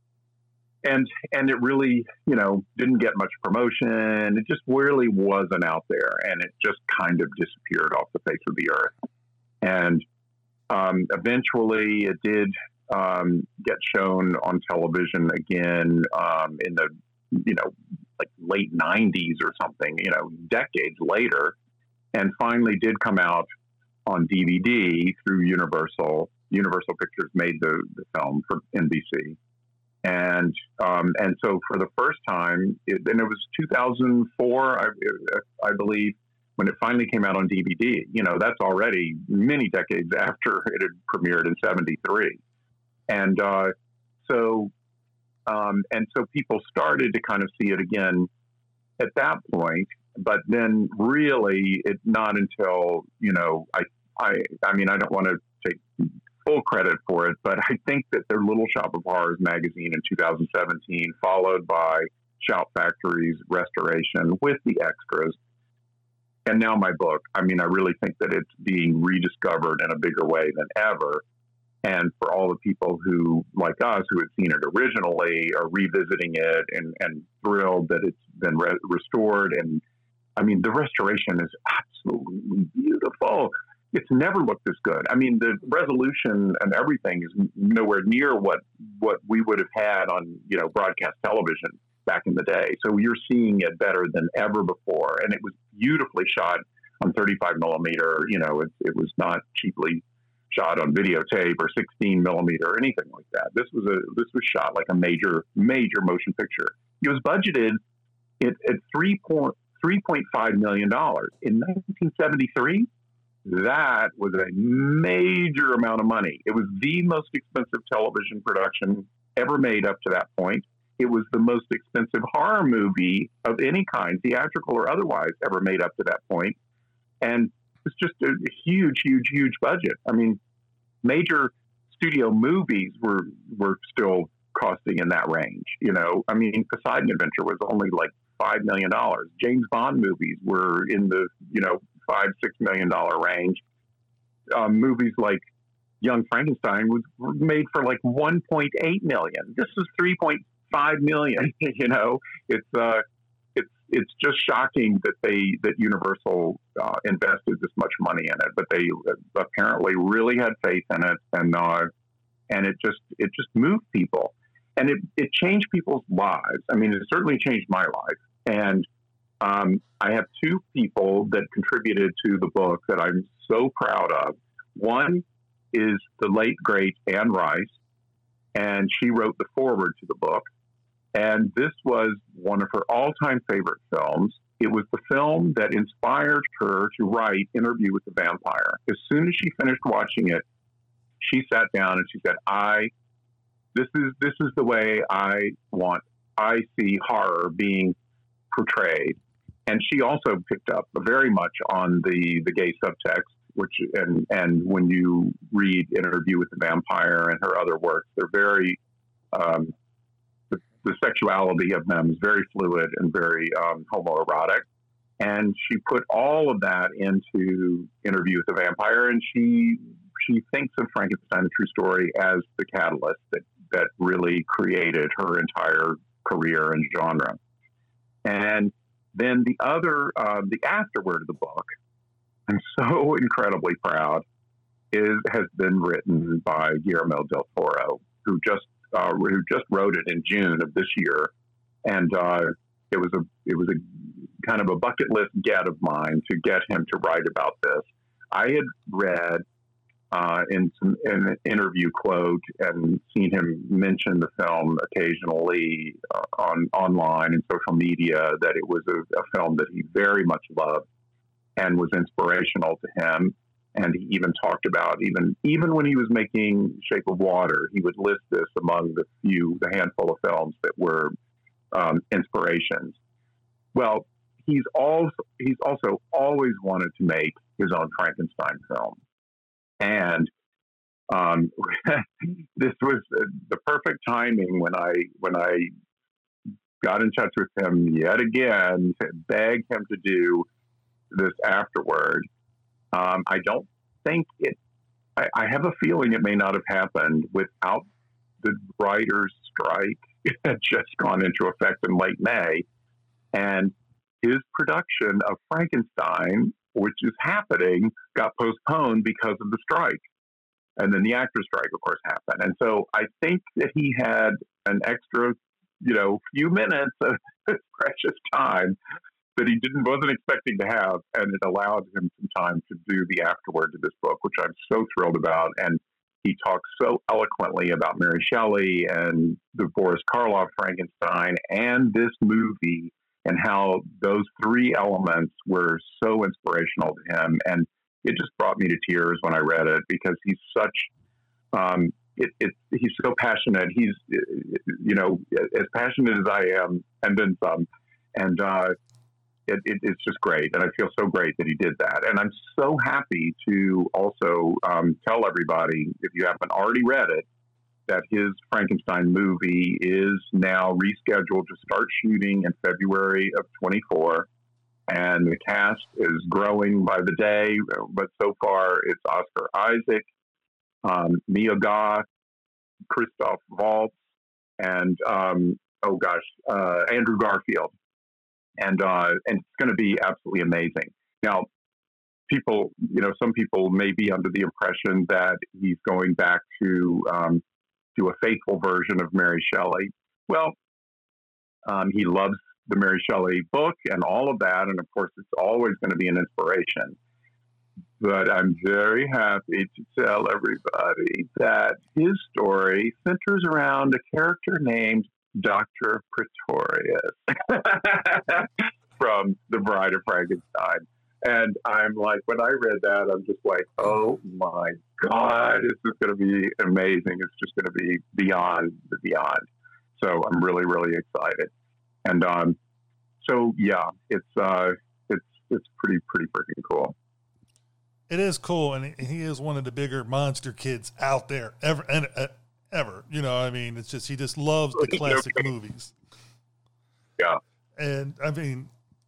And and it really, you know, didn't get much promotion. It just really wasn't out there, and it just kind of disappeared off the face of the earth. And um, eventually, it did um, get shown on television again um, in the, you know, like late nineties or something, you know, decades later, and finally did come out on D V D through Universal. Universal Pictures made the, the film for N B C. And um, and so for the first time, it, and it was two thousand four, I, I believe, when it finally came out on D V D. You know, that's already many decades after it had premiered in seventy-three. And uh, so um, and so people started to kind of see it again at that point. But then really, it not until, you know, I I I mean, I don't want to take full credit for it, but I think that their Little Shop of Horrors magazine in two thousand seventeen, followed by Shout Factory's restoration with the extras, and now my book. I mean, I really think that it's being rediscovered in a bigger way than ever. And for all the people who, like us, who had seen it originally, are revisiting it and, and thrilled that it's been re- restored. And I mean, the restoration is absolutely beautiful. It's never looked this good. I mean, the resolution and everything is nowhere near what, what we would have had on, you know, broadcast television back in the day. So you're seeing it better than ever before. And it was beautifully shot on thirty-five millimeter. You know, it, it was not cheaply shot on videotape or sixteen millimeter or anything like that. This was a, this was shot like a major, major motion picture. It was budgeted at, at three point five million dollars in nineteen seventy-three. That was a major amount of money. It was the most expensive television production ever made up to that point. It was the most expensive horror movie of any kind, theatrical or otherwise, ever made up to that point. And it's just a huge, huge, huge budget. I mean, major studio movies were were still costing in that range. You know, I mean, Poseidon Adventure was only like five million dollars. James Bond movies were in the, you know, five, six million dollar range. Um, movies like Young Frankenstein was made for like one point eight million. This is three point five million. You know, it's uh, it's it's just shocking that they that Universal uh, invested this much money in it, but they apparently really had faith in it, and uh, and it just it just moved people, and it it changed people's lives. I mean, it certainly changed my life, and um, I have two people that contributed to the book that I'm so proud of. One is the late, great Anne Rice, and she wrote the foreword to the book. And this was one of her all-time favorite films. It was the film that inspired her to write Interview with the Vampire. As soon as she finished watching it, she sat down and she said, I, this is, this is the way I want, I see horror being portrayed. And she also picked up very much on the, the gay subtext, which, and, and when you read Interview with the Vampire and her other works, they're very, um, the, the sexuality of them is very fluid and very um, homoerotic. And she put all of that into Interview with the Vampire, and she she thinks of Frankenstein, the True Story, as the catalyst that, that really created her entire career and genre. And then the other, uh, the afterword of the book, I'm so incredibly proud, is has been written by Guillermo del Toro, who just uh, who just wrote it in June of this year, and uh, it was a it was a kind of a bucket list get of mine to get him to write about this. I had read uh, in some in an interview quote and seen him mention the film occasionally uh, on online and social media that it was a, a film that he very much loved and was inspirational to him. And he even talked about, even even when he was making Shape of Water, he would list this among the few, the handful of films that were um, inspirations. Well, he's also, he's also always wanted to make his own Frankenstein film. And um, this was the perfect timing when I when I got in touch with him yet again to beg him to do this afterward. Um, I don't think it, I, I have a feeling it may not have happened without the writer's strike. It had just gone into effect in late May. And his production of Frankenstein, which is happening, got postponed because of the strike. And then the actor's strike, of course, happened. And so I think that he had an extra, you know, few minutes of precious time that he didn't wasn't expecting to have, and it allowed him some time to do the afterword to this book, which I'm so thrilled about. And he talks so eloquently about Mary Shelley and the Boris Karloff Frankenstein and this movie, and how those three elements were so inspirational to him. And it just brought me to tears when I read it, because he's such, um, it, it, he's so passionate. He's, you know, as passionate as I am, and then some. And, uh, It, it, it's just great, and I feel so great that he did that. And I'm so happy to also um, tell everybody, if you haven't already read it, that his Frankenstein movie is now rescheduled to start shooting in February of twenty-four, and the cast is growing by the day. But so far, it's Oscar Isaac, um, Mia Goth, Christoph Waltz, and um, oh gosh, uh, Andrew Garfield. And uh, and it's going to be absolutely amazing. Now, people, you know, some people may be under the impression that he's going back to um, to a faithful version of Mary Shelley. Well, um, he loves the Mary Shelley book and all of that, and of course, it's always going to be an inspiration. But I'm very happy to tell everybody that his story centers around a character named Doctor Pretorius from The Bride of Frankenstein. And I'm like, when I read that, I'm just like, oh my God, this is going to be amazing. It's just going to be beyond the beyond. So I'm really, really excited. And um, so, yeah, it's uh, it's it's pretty, pretty freaking cool. It is cool, and he is one of the bigger monster kids out there ever, and uh, ever. You know, I mean, it's just he just loves the classic movies. Yeah, and I mean,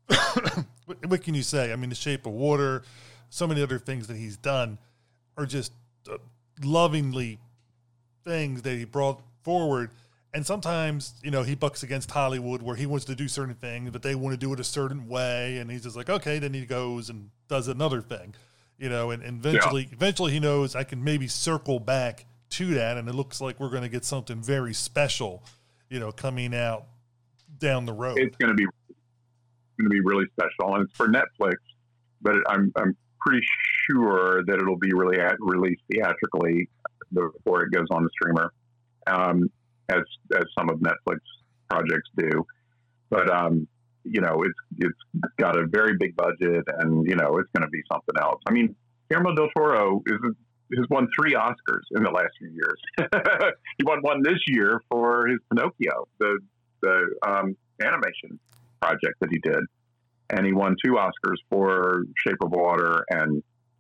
what, what can you say? I mean, The Shape of Water, so many other things that he's done are just uh, lovingly things that he brought forward. And sometimes, you know, he bucks against Hollywood where he wants to do certain things, but they want to do it a certain way, and he's just like, okay, then he goes and does another thing. You know, and, and eventually, yeah. eventually he knows I can maybe circle back to that, and it looks like we're going to get something very special, you know, coming out down the road. It's going to be going to be really special, and it's for Netflix, but I'm I'm pretty sure that it'll be really at, released theatrically before it goes on the streamer, um, as as some of Netflix projects do. But um, you know, it's it's got a very big budget, and you know, it's going to be something else. I mean, Guillermo del Toro is has won three Oscars in the last few years. He won one this year for his Pinocchio, the the um, animation project that he did, and he won two Oscars for Shape of Water. And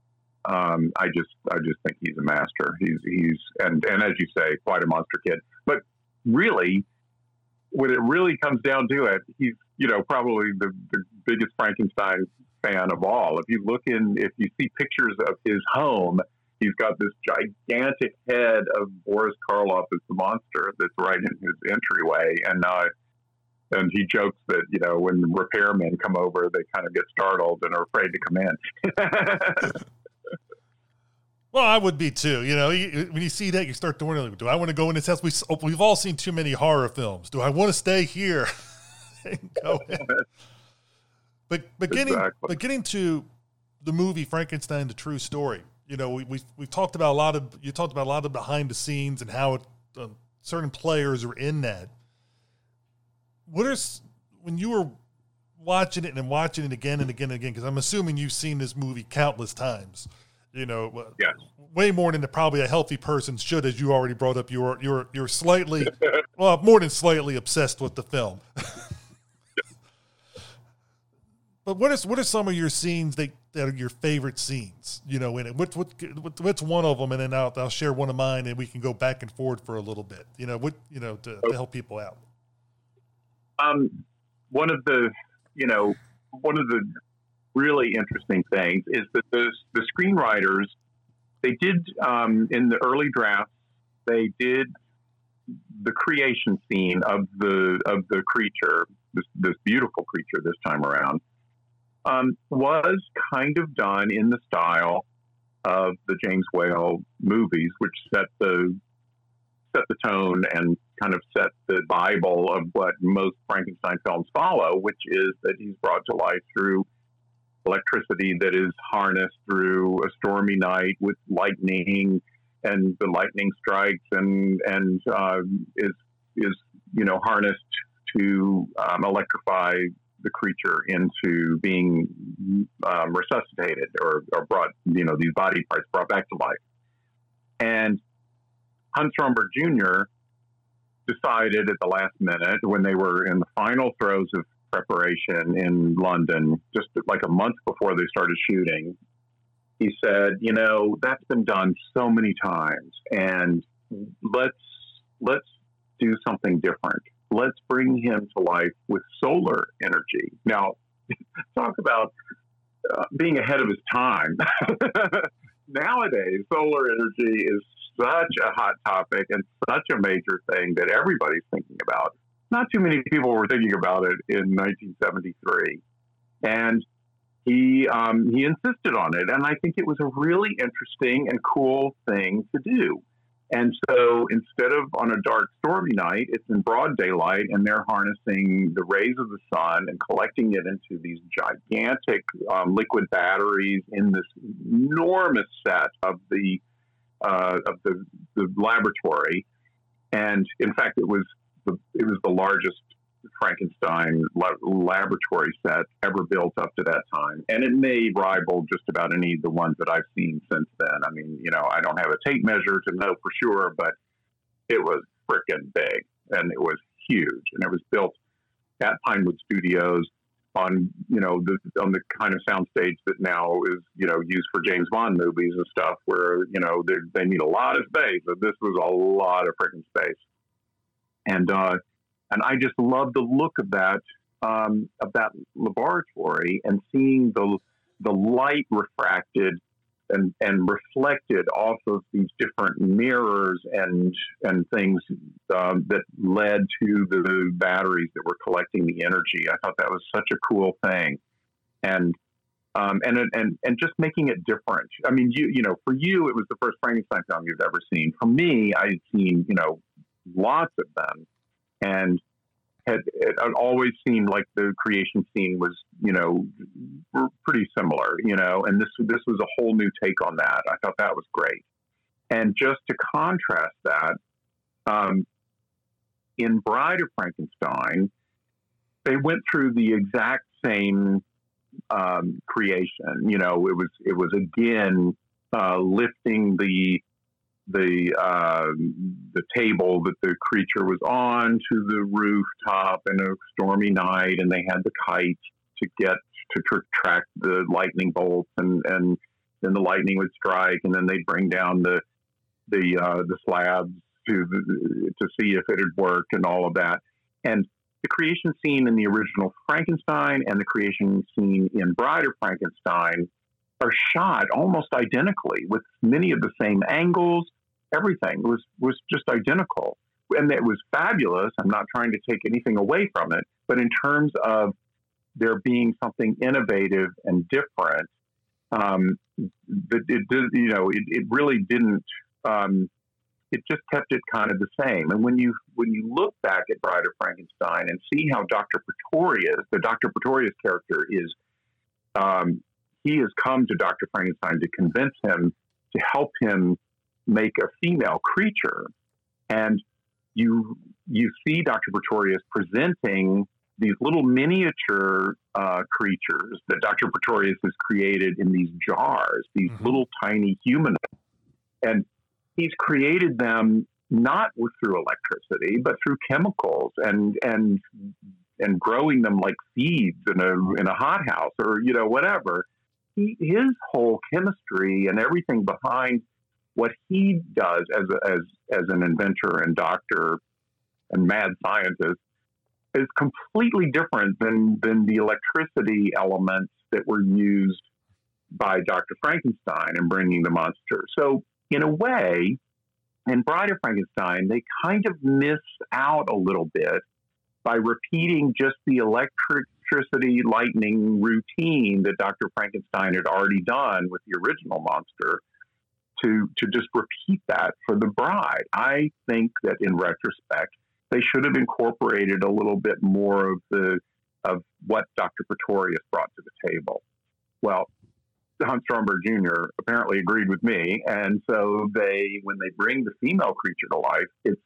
um, I just I just think he's a master. He's he's and and as you say, quite a monster kid. But really, when it really comes down to it, he's, you know, probably the, the biggest Frankenstein fan of all. If you look in, if you see pictures of his home, he's got this gigantic head of Boris Karloff as the monster that's right in his entryway. And, uh, and he jokes that, you know, when repairmen come over, they kind of get startled and are afraid to come in. Well, I would be too. You know, when you see that, you start to wonder, do I want to go in this house? We, we've all seen too many horror films. Do I want to stay here? and go in? But, but, getting, exactly. but getting to the movie Frankenstein, The True Story, you know, we, we, we've talked about a lot of, you talked about a lot of behind the scenes and how it, uh, certain players are in that. What are, when you were watching it and watching it again and again and again, because I'm assuming you've seen this movie countless times. You know, yes. way more than the, probably a healthy person should, as you already brought up. You're you're you're slightly, well, more than slightly obsessed with the film. But what is what are some of your scenes that, that are your favorite scenes? You know, in it, what what what's one of them, and then I'll I'll share one of mine, and we can go back and forward for a little bit. You know, what you know to, to help people out. Um, one of the you know one of the really interesting things is that the, the screenwriters, they did, um, in the early drafts, they did the creation scene of the of the creature, this, this beautiful creature this time around, um, was kind of done in the style of the James Whale movies, which set the set the tone and kind of set the Bible of what most Frankenstein films follow, which is that he's brought to life through electricity that is harnessed through a stormy night with lightning, and the lightning strikes and and uh, is is you know harnessed to um, electrify the creature into being um, resuscitated or, or brought, you know, these body parts brought back to life. And Hans Stromberg Junior decided at the last minute, when they were in the final throes of preparation in London, just like a month before they started shooting, he said, you know, that's been done so many times, and let's let's do something different. Let's bring him to life with solar energy. Now, talk about uh, being ahead of his time. Nowadays, solar energy is such a hot topic and such a major thing that everybody's thinking about. Not too many people were thinking about it in nineteen seventy-three. And he um, he insisted on it. And I think it was a really interesting and cool thing to do. And so instead of on a dark, stormy night, it's in broad daylight, and they're harnessing the rays of the sun and collecting it into these gigantic um, liquid batteries in this enormous set of the uh, of the, the laboratory. And in fact, it was the, it was the largest Frankenstein la- laboratory set ever built up to that time. And it may rival just about any of the ones that I've seen since then. I mean, you know, I don't have a tape measure to know for sure, but it was freaking big and it was huge. And it was built at Pinewood Studios on, you know, the, on the kind of soundstage that now is, you know, used for James Bond movies and stuff where, you know, they, they need a lot of space. So this was a lot of freaking space. And, uh, and I just love the look of that, um, of that laboratory and seeing the, the light refracted and, and reflected off of these different mirrors and, and things, um, that led to the batteries that were collecting the energy. I thought that was such a cool thing. And, um, and, and, and just making it different. I mean, you, you know, for you, it was the first Frankenstein film you've ever seen. For me, I'd seen, you know, lots of them. And had, it had always seemed like the creation scene was, you know, pretty similar, you know, and this, this was a whole new take on that. I thought that was great. And just to contrast that, um, in Bride of Frankenstein, they went through the exact same, um, creation. You know, it was, it was again, uh, lifting the, the uh, the table that the creature was on to the rooftop in a stormy night, and they had the kite to get to tr- track the lightning bolts, and, and then the lightning would strike, and then they'd bring down the the uh, the slabs to to see if it had worked and all of that. And the creation scene in the original Frankenstein and the creation scene in Bride of Frankenstein are shot almost identically with many of the same angles. Everything was, was just identical. And it was fabulous. I'm not trying to take anything away from it, but in terms of there being something innovative and different, um, it, it did, you know, it, it really didn't, um, it just kept it kind of the same. And when you, when you look back at Bride of Frankenstein and see how Doctor Pretorius, the Doctor Pretorius character is, um, he has come to Doctor Frankenstein to convince him to help him make a female creature. And you you see Doctor Pretorius presenting these little miniature uh, creatures that Doctor Pretorius has created in these jars, these mm-hmm. little tiny humanoids. And he's created them not with, through electricity, but through chemicals and and and growing them like seeds in a in a hothouse or, you know, whatever. He, his whole chemistry and everything behind what he does as a, as as an inventor and doctor and mad scientist is completely different than than the electricity elements that were used by Doctor Frankenstein in bringing the monster. So in a way, in Bride of Frankenstein, they kind of miss out a little bit by repeating just the electric electricity lightning routine that Doctor Frankenstein had already done with the original monster to to just repeat that for the Bride. I think that in retrospect, they should have incorporated a little bit more of the of what Doctor Pretorius brought to the table. Well, Hans Stromberg Junior apparently agreed with me, and so they, when they bring the female creature to life, it's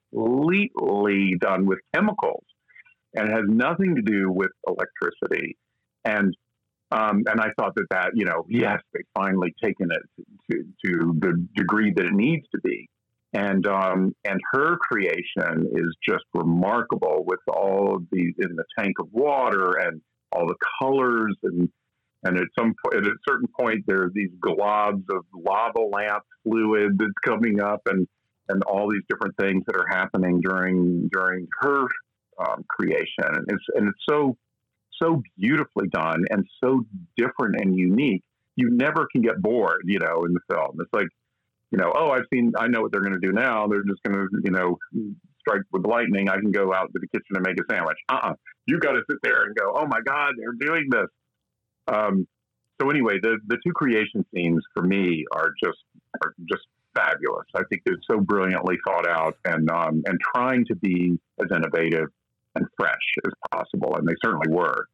completely done with chemicals. And it has nothing to do with electricity. And um, and I thought that that, you know, yes, they've finally taken it to, to the degree that it needs to be. And um, and her creation is just remarkable with all of the, in the tank of water and all the colors. And and at some point, at a certain point, there are these globs of lava lamp fluid that's coming up and, and all these different things that are happening during during her Um, creation. And it's, and it's so, so beautifully done and so different and unique. You never can get bored, you know, in the film. It's like, you know, oh, I've seen, I know what they're going to do now. They're just going to, you know, strike with lightning. I can go out to the kitchen and make a sandwich. Uh-uh. You got to sit there and go, oh my God, they're doing this. Um, so anyway, the, the two creation scenes for me are just, are just fabulous. I think they're so brilliantly thought out and, um, and trying to be as innovative and fresh as possible, and they certainly were.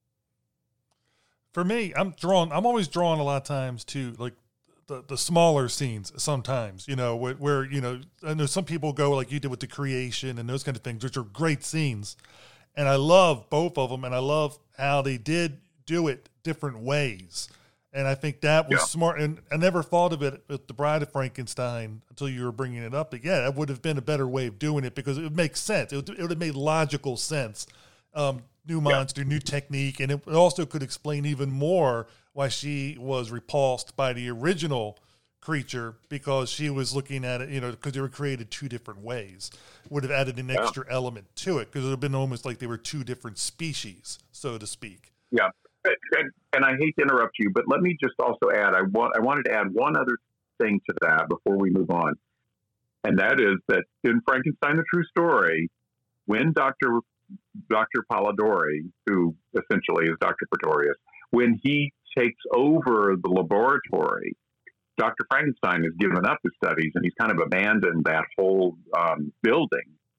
For me, I'm drawn. I'm always drawn a lot of times to like the, the smaller scenes. Sometimes, you know, where, where you know, I know some people go like you did with the creation and those kind of things, which are great scenes. And I love both of them, and I love how they did do it different ways. And I think that was yeah. smart. And I never thought of it with The Bride of Frankenstein until you were bringing it up. But yeah, that would have been a better way of doing it because it would make sense. It would, it would have made logical sense. Um, new monster, yeah. new technique. And it also could explain even more why she was repulsed by the original creature, because she was looking at it, you know, because they were created two different ways. Would have added an extra yeah. element to it, because it would have been almost like they were two different species, so to speak. Yeah. And, and I hate to interrupt you, but let me just also add, I want, I wanted to add one other thing to that before we move on. And that is that in Frankenstein, the True Story, when Doctor Doctor Polidori, who essentially is Doctor Pretorius, when he takes over the laboratory, Doctor Frankenstein has given up his studies and he's kind of abandoned that whole um, building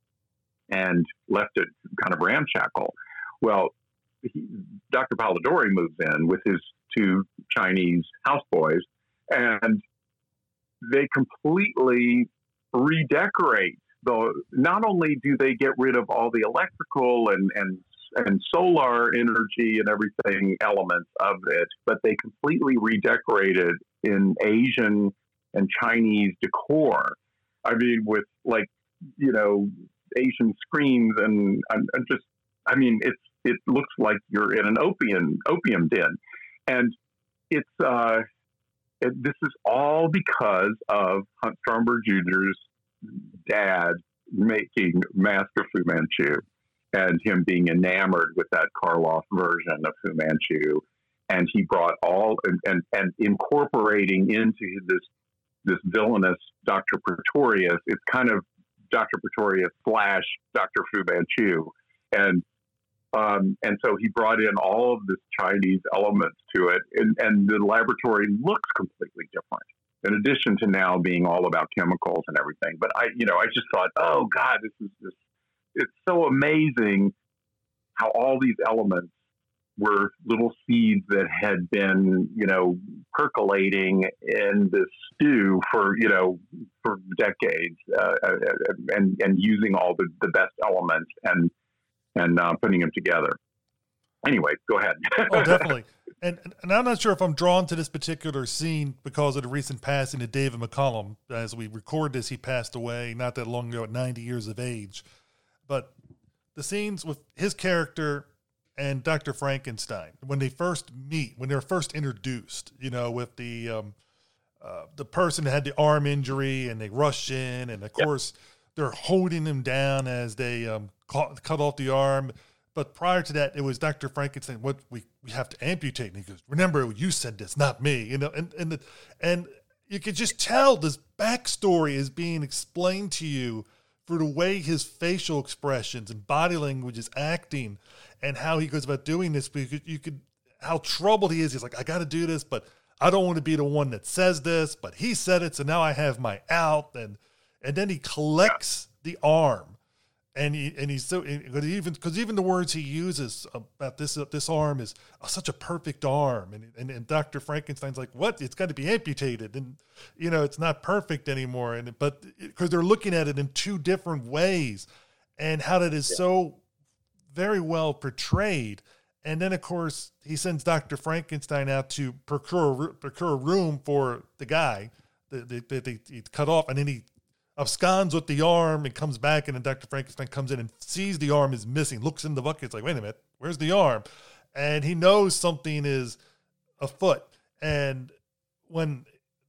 and left it kind of ramshackle. Well, he, Doctor Polidori moves in with his two Chinese houseboys, and they completely redecorate. The, not only do they get rid of all the electrical and, and and solar energy and everything elements of it, but they completely redecorated in Asian and Chinese decor. I mean, with like, you know, Asian screens and, and, and just, I mean, it's, it looks like you're in an opium, opium den. And it's, uh, it, this is all because of Hunt Stromberg Junior's dad making Mask of Fu Manchu, and him being enamored with that Karloff version of Fu Manchu. And he brought all, and, and, and incorporating into this, this villainous Doctor Pretorius, it's kind of Doctor Pretorius slash Doctor Fu Manchu. And, um, and so he brought in all of this Chinese elements to it. And, and the laboratory looks completely different, in addition to now being all about chemicals and everything. But I, you know, I just thought, oh God, this is this, it's so amazing how all these elements were little seeds that had been, you know, percolating in this stew for, you know, for decades, uh, and, and using all the, the best elements and, and uh, putting them together. Anyway, go ahead. Oh, definitely. And, and I'm not sure if I'm drawn to this particular scene because of the recent passing of David McCollum. As we record this, he passed away not that long ago at ninety years of age. But the scenes with his character and Doctor Frankenstein, when they first meet, when they're first introduced, you know, with the um, uh, the person that had the arm injury, and they rush in, and of yep. course they're holding him down as they um, cut, cut off the arm. But prior to that, it was Doctor Frankenstein. What we, we have to amputate, and he goes, "Remember, you said this, not me." You know, and and the, and you could just tell this backstory is being explained to you for the way his facial expressions and body language is acting, and how he goes about doing this. Because you could, how troubled he is. He's like, I got to do this, but I don't want to be the one that says this, but he said it. So now I have my out. And, and then he collects the arm, and he, and he's so, even, cause even the words he uses about this, this arm is oh, such a perfect arm. And, and, and Doctor Frankenstein's like, what? It's got to be amputated. And, you know, it's not perfect anymore. And, but because they're looking at it in two different ways, and how that is yeah. so very well portrayed. And then, of course, he sends Doctor Frankenstein out to procure, procure a room for the guy that they, that they, he cut off. And then he absconds with the arm and comes back. And then Doctor Frankenstein comes in and sees the arm is missing, looks in the bucket. It's like, wait a minute, where's the arm? And he knows something is afoot. And when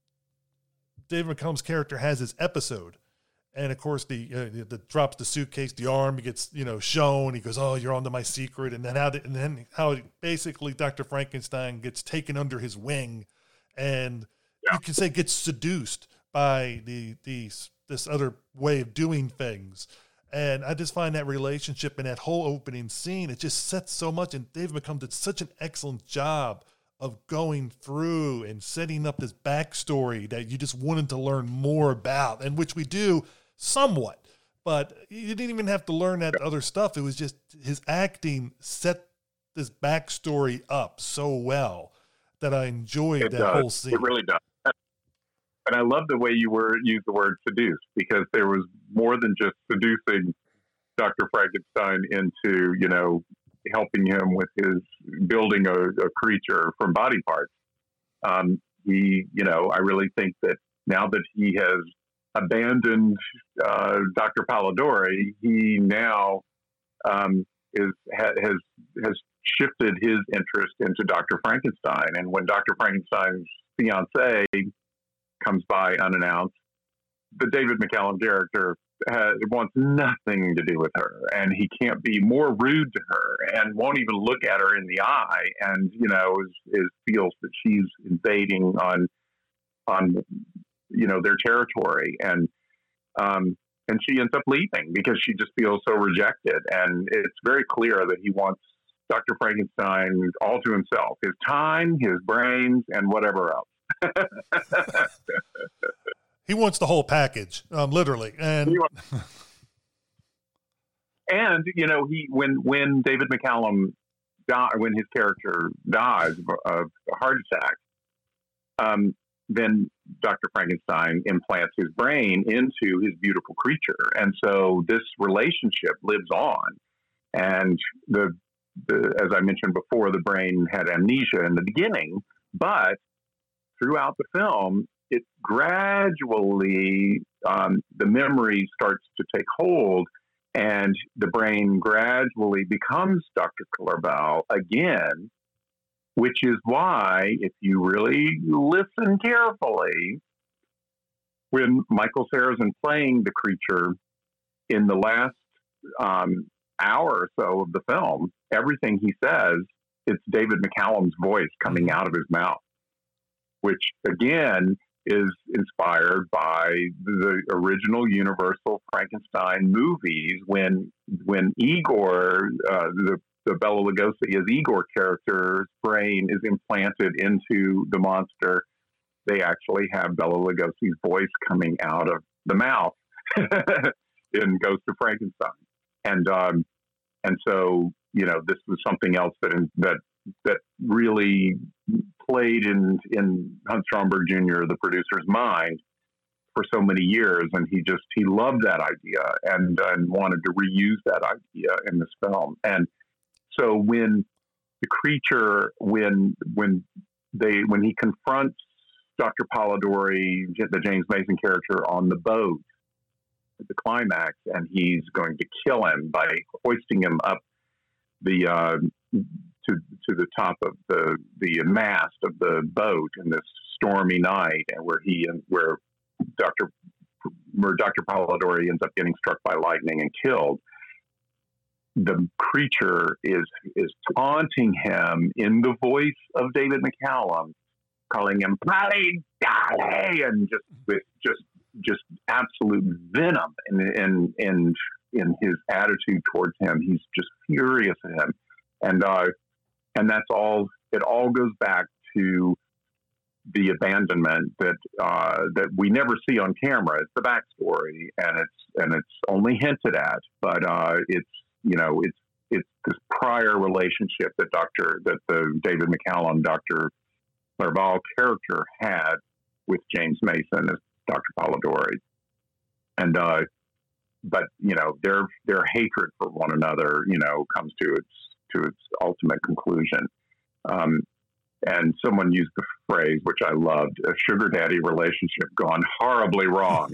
David McCollum's character has his episode, and of course, the, uh, the drops the suitcase, the arm gets, you know, shown. He goes, "Oh, you're onto my secret." And then how, the, and then how basically Doctor Frankenstein gets taken under his wing, and yeah. you can say gets seduced by the these this other way of doing things. And I just find that relationship and that whole opening scene, it just sets so much. And David McCollum did such an excellent job of going through and setting up this backstory that you just wanted to learn more about, and which we do somewhat, but you didn't even have to learn that other stuff. It was just his acting set this backstory up so well that I enjoyed it that does. whole scene. It really does. And I love the way you were used the word seduce, because there was more than just seducing Doctor Frankenstein into, you know, helping him with his building a, a creature from body parts. Um, he, you know, I really think that now that he has abandoned uh, Doctor Polidori, he now um, is ha, has has shifted his interest into Doctor Frankenstein. And when Doctor Frankenstein's fiancée comes by unannounced, the David McCallum character has, wants nothing to do with her, and he can't be more rude to her, and won't even look at her in the eye, and you know is, is feels that she's invading on on you know their territory, and um, and she ends up leaving because she just feels so rejected, and it's very clear that he wants Doctor Frankenstein all to himself, his time, his brains, and whatever else. He wants the whole package, um, literally. And and you know, he when when David McCallum die, when his character dies of a heart attack, um, then Doctor Frankenstein implants his brain into his beautiful creature, and so this relationship lives on. And the, the as I mentioned before, the brain had amnesia in the beginning, but throughout the film, it gradually, um, the memory starts to take hold, and the brain gradually becomes Doctor Clerval again, which is why, if you really listen carefully, when Michael Sarrazin playing the creature in the last um, hour or so of the film, everything he says, it's David McCallum's voice coming out of his mouth, which, again, is inspired by the original Universal Frankenstein movies when when Igor, uh, the, the Bela Lugosi as Igor character's brain is implanted into the monster. They actually have Bela Lugosi's voice coming out of the mouth in Ghost of Frankenstein. And um, and so, you know, this was something else that that that really played in in Hunt Stromberg Junior, the producer's mind, for so many years, and he just he loved that idea and, and wanted to reuse that idea in this film. And so when the creature, when when they when he confronts Doctor Polidori, the James Mason character, on the boat at the climax, and he's going to kill him by hoisting him up the uh, to to the top of the the mast of the boat in this stormy night, and where he and where Doctor where Doctor Polidori ends up getting struck by lightning and killed. The creature is is taunting him in the voice of David McCallum, calling him Polly Dolly, and just with just just absolute venom in in in in his attitude towards him. He's just furious at him, and uh, and that's all. It all goes back to the abandonment that uh, that we never see on camera. It's the backstory, and it's and it's only hinted at, but uh, it's you know it's it's this prior relationship that Doctor that the David McCallum Doctor Clerval character had with James Mason as Doctor Polidori, and uh, but you know their their hatred for one another, you know, comes to its to its ultimate conclusion. Um, and someone used the phrase, which I loved, a sugar daddy relationship gone horribly wrong.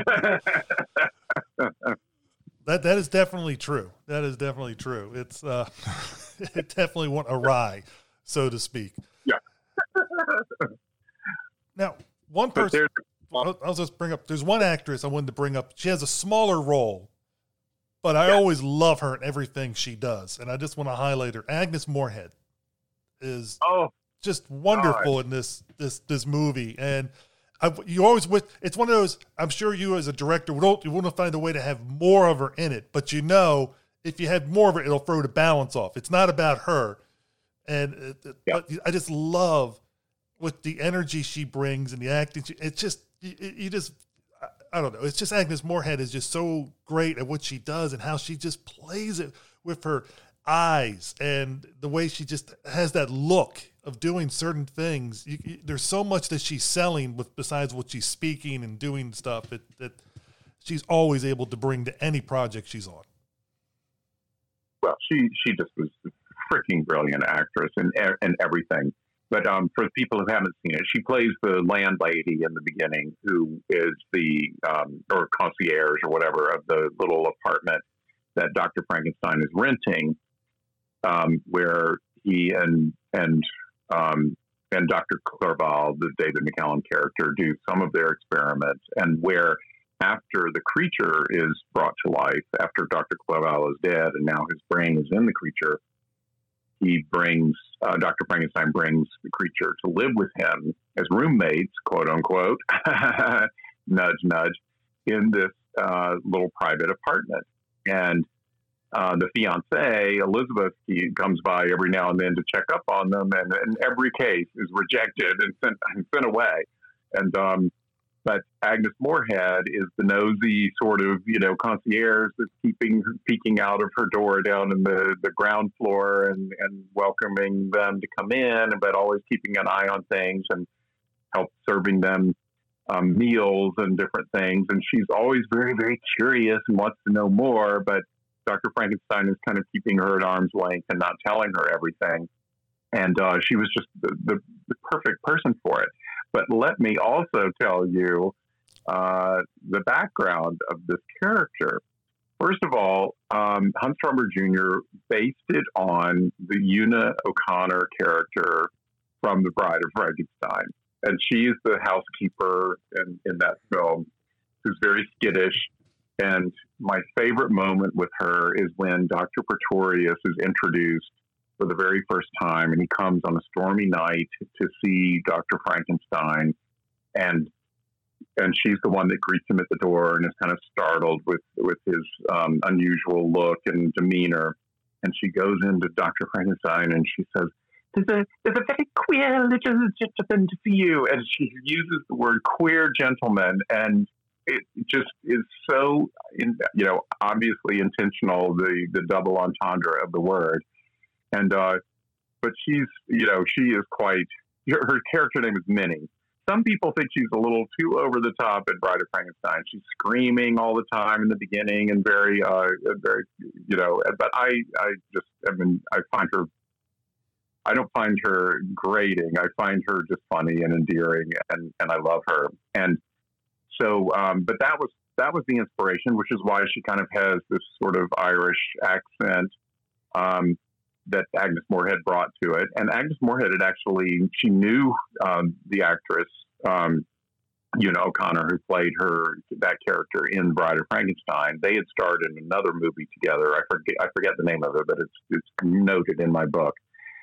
That that is definitely true. That is definitely true. It's uh, it definitely went awry, so to speak. Yeah. Now, one person. I'll, I'll just bring up. There's one actress I wanted to bring up. She has a smaller role, but I yeah. always love her and everything she does, and I just want to highlight her. Agnes Moorehead is oh, just wonderful God. in this this this movie, and I, you always with. It's one of those. I'm sure you as a director would you want to find a way to have more of her in it, but you know if you have more of her, it'll throw the balance off. It's not about her, and it, it, yeah. but I just love with the energy she brings and the acting. It's just you, you just. I don't know. It's just Agnes Moorehead is just so great at what she does and how she just plays it with her eyes and the way she just has that look of doing certain things. You, you, there's so much that she's selling with besides what she's speaking and doing stuff that, that she's always able to bring to any project she's on. well, she she just was a freaking brilliant actress in in everything. But um, for people who haven't seen it, she plays the landlady in the beginning, who is the um, or concierge or whatever of the little apartment that Doctor Frankenstein is renting, um, where he and and um, and Doctor Clerval, the David McCallum character, do some of their experiments, and where after the creature is brought to life, after Doctor Clerval is dead and now his brain is in the creature, he brings, uh, Doctor Frankenstein brings the creature to live with him as roommates, quote unquote, nudge, nudge, in this uh, little private apartment. And uh, the fiancée, Elizabeth, he comes by every now and then to check up on them, and in every case is rejected and sent, and sent away. And, um, but Agnes Moorehead is the nosy sort of, you know, concierge that's keeping, peeking out of her door down in the, the ground floor and, and welcoming them to come in, but always keeping an eye on things and help serving them um, meals and different things. And she's always very, very curious and wants to know more, but Doctor Frankenstein is kind of keeping her at arm's length and not telling her everything. And uh, she was just the, the, the perfect person for it. But let me also tell you uh, the background of this character. First of all, um, Hans Stromberg Junior based it on the Una O'Connor character from The Bride of Frankenstein. And she is the housekeeper in, in that film, who's very skittish. And my favorite moment with her is when Doctor Pretorius is introduced for the very first time, and he comes on a stormy night to see Doctor Frankenstein, and and she's the one that greets him at the door and is kind of startled with with his um, unusual look and demeanor. And she goes into Doctor Frankenstein and she says, "There's a there's a very queer little gentleman to see you," and she uses the word "queer gentleman," and it just is so, in, you know, obviously intentional, the the double entendre of the word. And, uh, but she's, you know, she is quite, her, her character name is Minnie. Some people think she's a little too over the top in Bride of Frankenstein. She's screaming all the time in the beginning and very, uh, very, you know, but I, I just, I mean, I find her, I don't find her grating. I find her just funny and endearing, and, and I love her. And so, um, but that was, that was the inspiration, which is why she kind of has this sort of Irish accent. Um, that Agnes Moorehead brought to it. And Agnes Moorehead had actually, she knew um, the actress, um, Una O'Connor, who played her, that character in Bride of Frankenstein. They had starred in another movie together. I forget, I forget the name of it, but it's, it's noted in my book.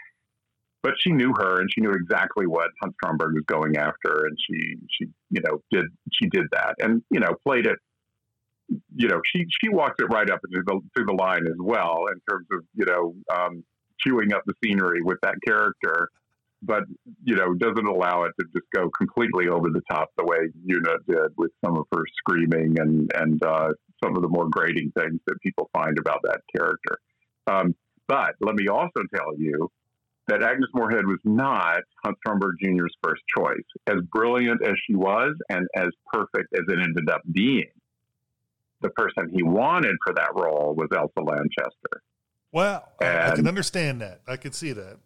But she knew her, and she knew exactly what Hans Stromberg was going after. And she, she, you know, did, she did that and, you know, played it. You know, she, she walked it right up to the, to the line as well in terms of, you know, um, chewing up the scenery with that character, but, you know, doesn't allow it to just go completely over the top the way Una did with some of her screaming and, and uh, some of the more grating things that people find about that character. Um, but let me also tell you that Agnes Moorehead was not Hans Stromberg Junior's first choice. As brilliant as she was and as perfect as it ended up being, the person he wanted for that role was Elsa Lanchester. Well, and I can understand that. I can see that.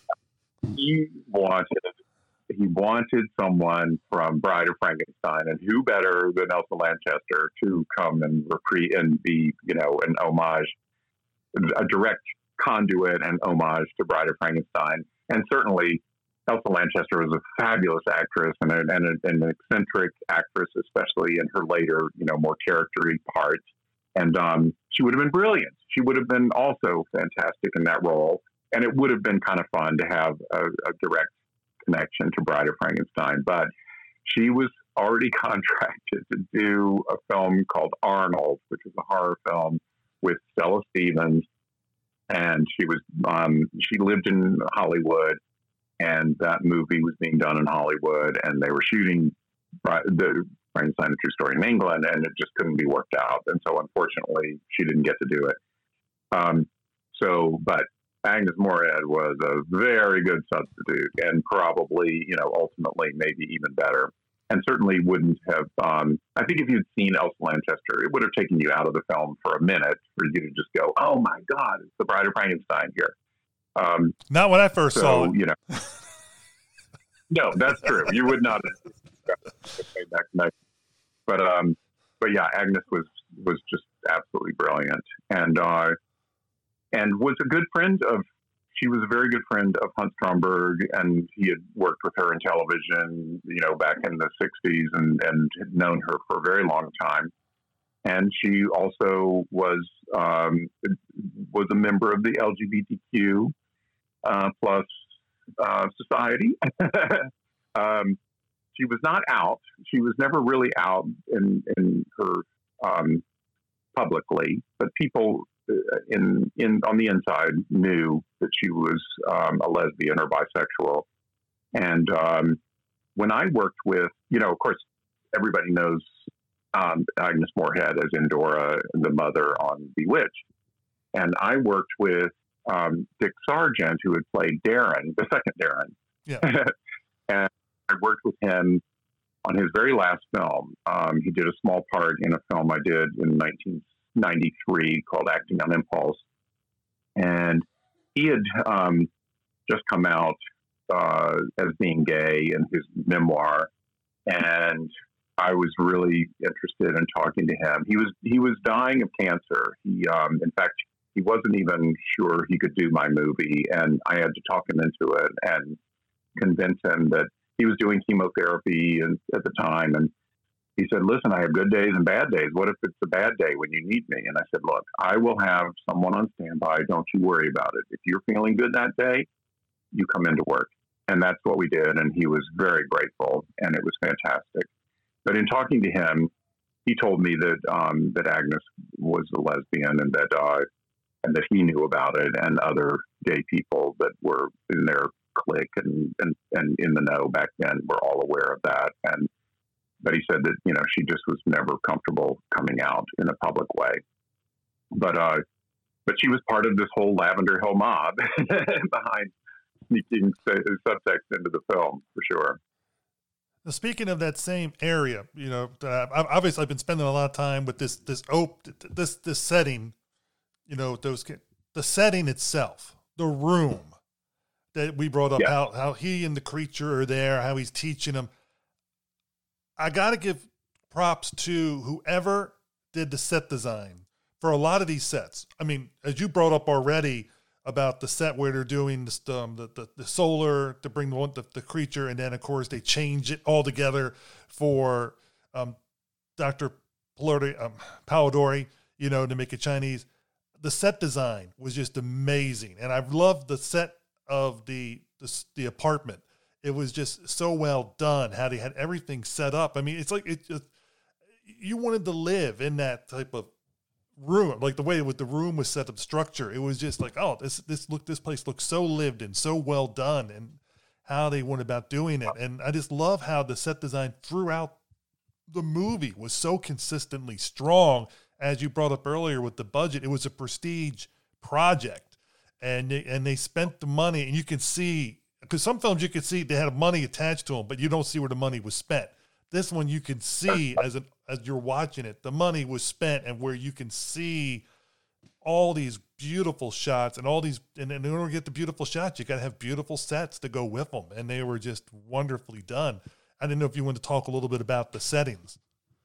He wanted, he wanted someone from Bride of Frankenstein, and who better than Elsa Lanchester to come and repre- and be, you know, an homage, a direct conduit and homage to Bride of Frankenstein. And certainly Elsa Lanchester was a fabulous actress and, a, and, a, and an eccentric actress, especially in her later, you know, more character-y parts. And um, she would have been brilliant. She would have been also fantastic in that role. And it would have been kind of fun to have a, a direct connection to Bride of Frankenstein. But she was already contracted to do a film called Arnold, which is a horror film with Stella Stevens. And she was um, she lived in Hollywood, and that movie was being done in Hollywood, and they were shooting the Frankenstein: A True Story in England, and it just couldn't be worked out. And so, unfortunately, she didn't get to do it. Um, so, but Agnes Moorehead was a very good substitute, and probably, you know, ultimately maybe even better. and certainly wouldn't have. Um, I think if you'd seen Elsa Lanchester, it would have taken you out of the film for a minute for you to just go, "Oh my God, it's the Bride of Frankenstein here." Um, Not when I first so, saw it. You know, no, that's true. You would not have made that connection. But um, but yeah, Agnes was was just absolutely brilliant, and uh, and was a good friend of. She was a very good friend of Hunt Stromberg, and he had worked with her in television, you know, back in the sixties, and, and had known her for a very long time. And she also was um, was a member of the L G B T Q uh, plus uh, society. um, she was not out. She was never really out in in her um, publicly, but people. In in on the inside knew that she was um, a lesbian or bisexual, and um, when I worked with, you know, of course, everybody knows um, Agnes Moorehead as Endora, the mother on Bewitched, and I worked with um, Dick Sargent, who had played Darren, the second Darren, Yeah. and I worked with him on his very last film. Um, he did a small part in a film I did in nineteen ninety-three called Acting on Impulse. And he had um, just come out uh, as being gay in his memoir. And I was really interested in talking to him. He was he was dying of cancer. He, um, in fact, he wasn't even sure he could do my movie. And I had to talk him into it and convince him that he was doing chemotherapy and, at the time. And he said, "Listen, I have good days and bad days. What if it's a bad day when you need me?" And I said, "Look, I will have someone on standby. Don't you worry about it. If you're feeling good that day, you come into work." And that's what we did. And he was very grateful, and it was fantastic. But in talking to him, he told me that um, that Agnes was a lesbian, and that uh, and that he knew about it, and other gay people that were in their clique and, and, and in the know back then were all aware of that. And but he said that, you know, she just was never comfortable coming out in a public way. But uh, but she was part of this whole Lavender Hill mob behind sneaking subtext into the film, for sure. Now, speaking of that same area, you know, uh, obviously I've been spending a lot of time with this this op- this this setting, you know, those the setting itself, the room that we brought up, yeah. how how he and the creature are there, how he's teaching them. I got to give props to whoever did the set design for a lot of these sets. I mean, as you brought up already about the set where they're doing this, um, the, the the solar to bring the, one, the the creature, and then of course they change it all together for um, Doctor Polidori, um, Polidori, you know, to make it Chinese. The set design was just amazing, and I've loved the set of the the, the apartment. It was just so well done, how they had everything set up. I mean, it's like it just, you wanted to live in that type of room, like the way with the room was set up, structure. It was just like, oh, this this look, this place looks so lived and so well done, and how they went about doing it. And I just love how the set design throughout the movie was so consistently strong. As you brought up earlier with the budget, it was a prestige project, and they, and they spent the money, and you can see. Because some films you could see they had money attached to them, but you don't see where the money was spent. This one you can see as an, as you're watching it, the money was spent, and where you can see all these beautiful shots and all these. And in order to get the beautiful shots, you got to have beautiful sets to go with them, and they were just wonderfully done. I didn't know if you wanted to talk a little bit about the settings.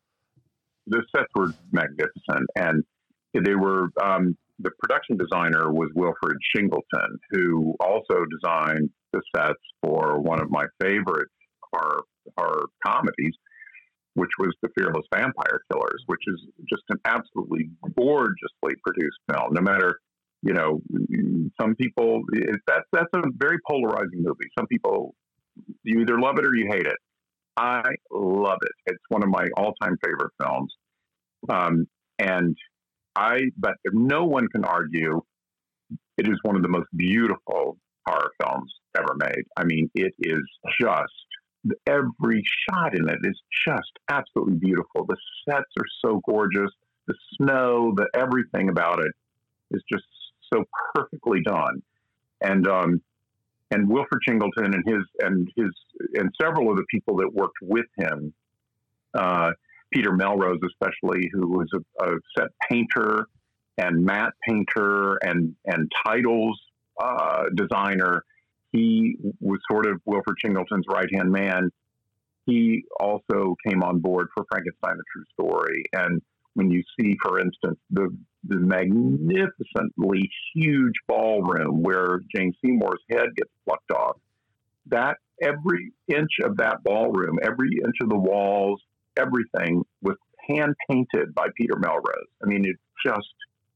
The sets were magnificent, and they were. Um, the production designer was Wilfred Shingleton, who also designed the sets for one of my favorite horror, horror comedies, which was The Fearless Vampire Killers, which is just an absolutely gorgeously produced film. No matter, you know, some people, it, that's, that's a very polarizing movie. Some people, you either love it or you hate it. I love it. It's one of my all-time favorite films. Um, and I, but no one can argue it is one of the most beautiful horror films ever made. I mean, it is just, every shot in it is just absolutely beautiful. The sets are so gorgeous. The snow, the everything about it is just so perfectly done. And um, and Wilford Chingleton and his and his and several of the people that worked with him, uh, Peter Melrose especially, who was a, a set painter and matte painter and and titles uh, designer. He was sort of Wilford Chingleton's right-hand man. He also came on board for Frankenstein: A True Story. And when you see, for instance, the the magnificently huge ballroom where Jane Seymour's head gets plucked off, that every inch of that ballroom, every inch of the walls, everything was hand-painted by Peter Melrose. I mean, it's just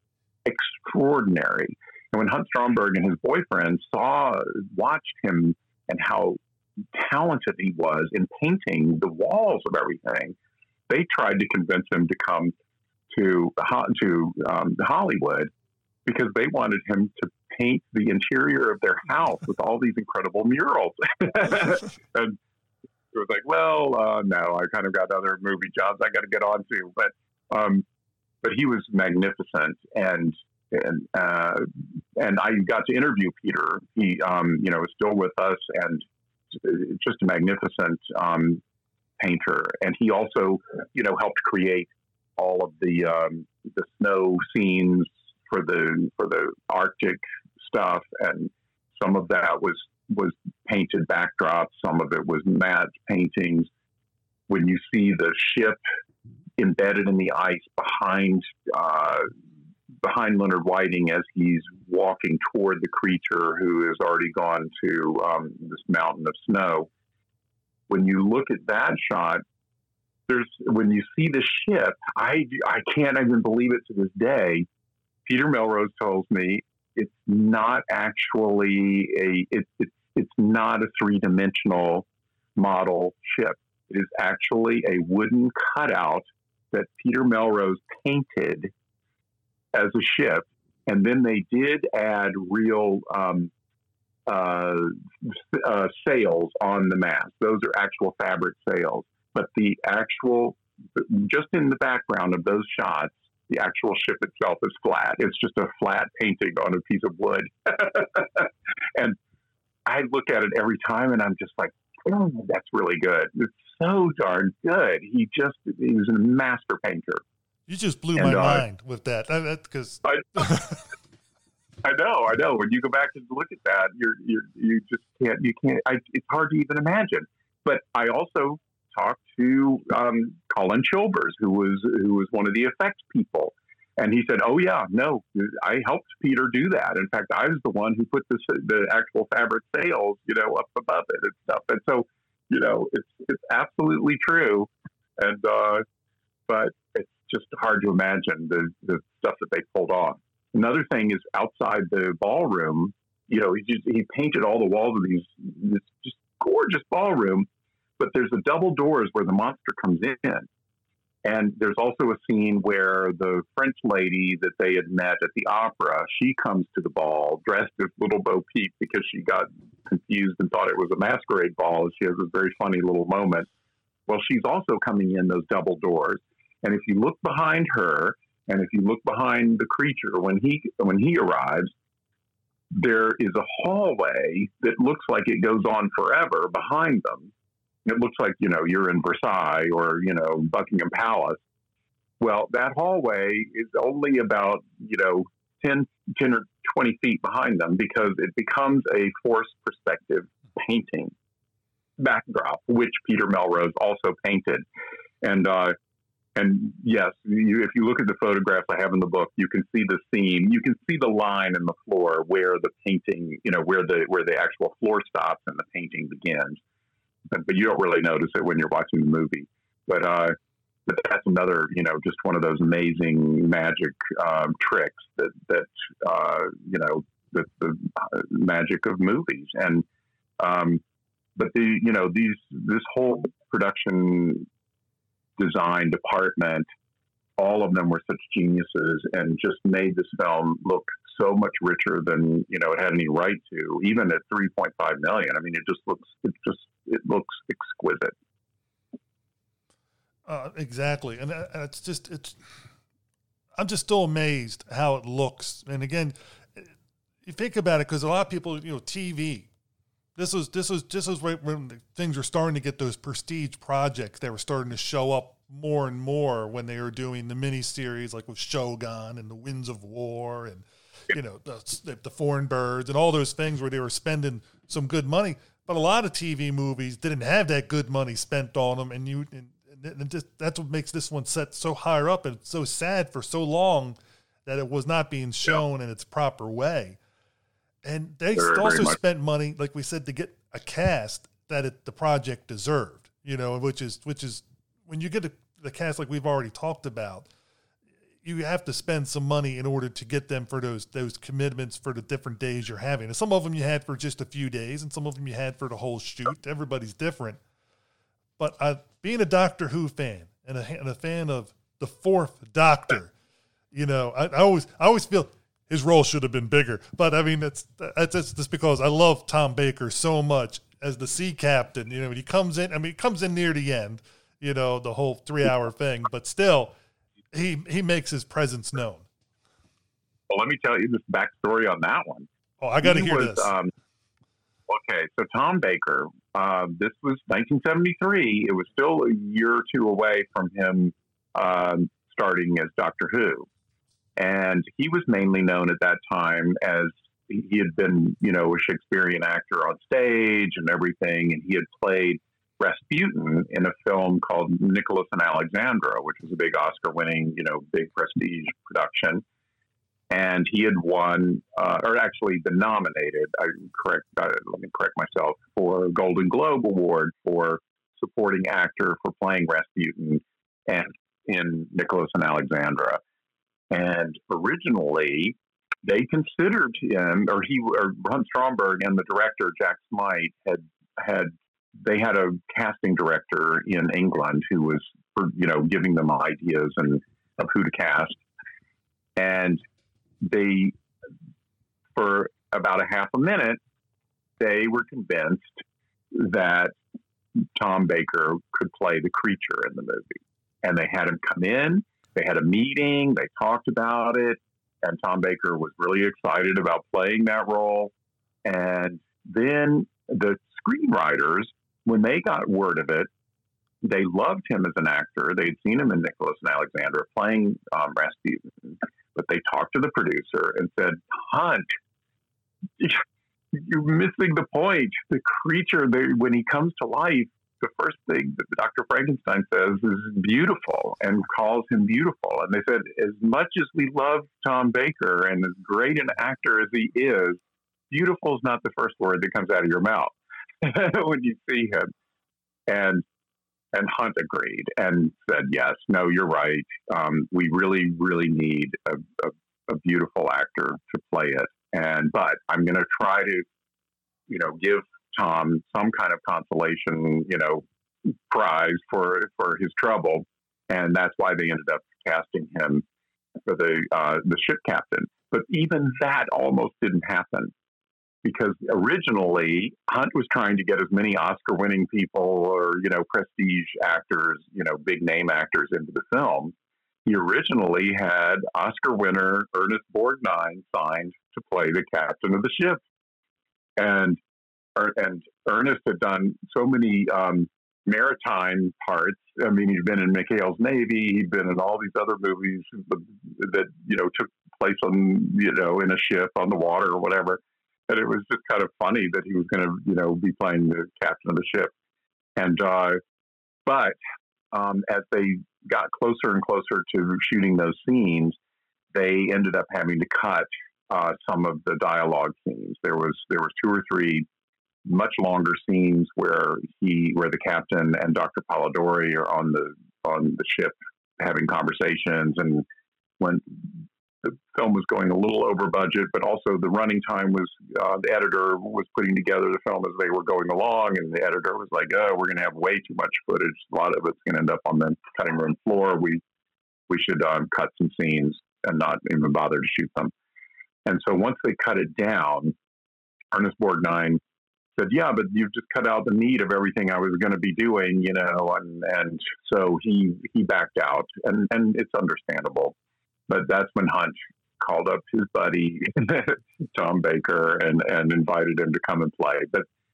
extraordinary. And when Hunt Stromberg and his boyfriend saw, watched him and how talented he was in painting the walls of everything, they tried to convince him to come to to um, Hollywood because they wanted him to paint the interior of their house with all these incredible murals. And it was like, well, uh, no, I kind of got other movie jobs I got to get on to. But um, but he was magnificent, and and uh, and I got to interview Peter. He um, you know is still with us, and just a magnificent um, painter. And he also you know helped create all of the um, the snow scenes for the for the Arctic stuff, and some of that was was painted backdrops. Some of it was matte paintings. When you see the ship embedded in the ice behind uh, behind Leonard Whiting as he's walking toward the creature who has already gone to um, this mountain of snow, when you look at that shot, there's when you see the ship, I I can't even believe it to this day. Peter Melrose tells me it's not actually a it's it's it's not a three-dimensional model ship. It is actually a wooden cutout that Peter Melrose painted as a ship, and then they did add real um, uh, uh, sails on the mast. Those are actual fabric sails, but the actual, just in the background of those shots, the actual ship itself is flat. It's just a flat painting on a piece of wood. And I look at it every time and I'm just like, oh, that's really good. It's so darn good. He just, he was a master painter. You just blew and, my uh, mind with that. Because I, I know, I know. When you go back and look at that, you're, you're, you just can't, you can't, I, it's hard to even imagine. But I also talked to um, Colin Chilvers, who was, who was one of the effects people. And he said, oh, yeah, no, I helped Peter do that. In fact, I was the one who put the, the actual fabric sails, you know, up above it and stuff. And so, you know, it's it's absolutely true. And uh, but it's just hard to imagine the, the stuff that they pulled off. Another thing is outside the ballroom, you know, he just, he painted all the walls of these this just gorgeous ballroom. But there's the double doors where the monster comes in. And there's also a scene where the French lady that they had met at the opera, she comes to the ball dressed as Little Bo Peep because she got confused and thought it was a masquerade ball. She has this very funny little moment. Well, she's also coming in those double doors. And if you look behind her, and if you look behind the creature when he when he arrives, there is a hallway that looks like it goes on forever behind them. It looks like, you know, you're in Versailles or, you know, Buckingham Palace. Well, that hallway is only about, you know, ten, ten or twenty feet behind them because it becomes a forced perspective painting backdrop, which Peter Melrose also painted. And, uh, and yes, you, if you look at the photographs I have in the book, you can see the seam, you can see the line in the floor where the painting, you know, where the, where the actual floor stops and the painting begins. But, but you don't really notice it when you're watching the movie. But uh, but that's another, you know, just one of those amazing magic um, tricks that that uh, you know, the, the magic of movies. And um, but the you know these this whole production design department, all of them were such geniuses and just made this film look so much richer than, you know, it had any right to, even at three point five million. I mean, it just looks, it just, it looks exquisite. Uh, exactly. And it's just, it's, I'm just still amazed how it looks. And again, you think about it, because a lot of people, you know, T V, This was this was this was right when things were starting to get those prestige projects that were starting to show up more and more when they were doing the miniseries, like with Shogun and the Winds of War and you know the, the Foreign Birds and all those things where they were spending some good money. But a lot of T V movies didn't have that good money spent on them, and you and, and just, that's what makes this one set so higher up and so sad for so long that it was not being shown yeah. in its proper way. And they very, also very spent money, like we said, to get a cast that it, the project deserved, you know, which is, which is when you get a, the cast like we've already talked about, you have to spend some money in order to get them for those those commitments for the different days you're having. And some of them you had for just a few days, and some of them you had for the whole shoot. Everybody's different. But I, being a Doctor Who fan and a, and a fan of the Fourth Doctor, you know, I, I always I always feel his role should have been bigger. But I mean, that's that's just because I love Tom Baker so much as the sea captain. You know, when he comes in, I mean, he comes in near the end, you know, the whole three hour thing, but still, he he makes his presence known. Well, let me tell you this backstory on that one. Oh, I got to hear was, this. Um, okay, so Tom Baker, uh, this was nineteen seventy-three. It was still a year or two away from him um, starting as Doctor Who. And he was mainly known at that time as he had been, you know, a Shakespearean actor on stage and everything. And he had played Rasputin in a film called Nicholas and Alexandra, which was a big Oscar-winning, you know, big prestige production. And he had won, uh, or actually been nominated, I correct, uh, let me correct myself, for a Golden Globe Award for supporting actor for playing Rasputin and in Nicholas and Alexandra. And originally, they considered him, or he, or Hunt Stromberg and the director Jack Smythe had had they had a casting director in England who was, you know, giving them ideas and of who to cast. And they, for about a half a minute, they were convinced that Tom Baker could play the creature in the movie, and they had him come in. They had a meeting, they talked about it, and Tom Baker was really excited about playing that role. And then the screenwriters, when they got word of it, they loved him as an actor. They'd seen him in Nicholas and Alexandra playing um, Rasputin, but they talked to the producer and said, Hunt, you're missing the point. The creature, they, when he comes to life, the first thing that Doctor Frankenstein says is beautiful and calls him beautiful. And they said, as much as we love Tom Baker and as great an actor as he is, beautiful is not the first word that comes out of your mouth when you see him. And and Hunt agreed and said, yes, no, you're right. Um, we really, really need a, a, a beautiful actor to play it. And but I'm going to try to, you know, give Tom some kind of consolation, you know, prize for for his trouble, and that's why they ended up casting him for the uh, the ship captain. But even that almost didn't happen, because originally Hunt was trying to get as many Oscar-winning people or, you know, prestige actors, you know, big name actors into the film. He originally had Oscar winner Ernest Borgnine signed to play the captain of the ship, and and Ernest had done so many um, maritime parts. I mean, he'd been in McHale's Navy. He'd been in all these other movies that, you know, took place on, you know, in a ship on the water or whatever. And it was just kind of funny that he was going to, you know, be playing the captain of the ship. And, uh, but um, as they got closer and closer to shooting those scenes, they ended up having to cut uh, some of the dialogue scenes. There was, there was two or three much longer scenes where he, where the captain and Doctor Polidori are on the on the ship having conversations, and when the film was going a little over budget, but also the running time was uh, the editor was putting together the film as they were going along, and the editor was like, "Oh, we're going to have way too much footage. A lot of it's going to end up on the cutting room floor. We we should um, cut some scenes and not even bother to shoot them." And so once they cut it down, Ernest Borgnine said, yeah, but you've just cut out the meat of everything I was going to be doing, you know, and, and so he, he backed out, and, and it's understandable. But that's when Hunt called up his buddy, Tom Baker, and, and invited him to come and play. But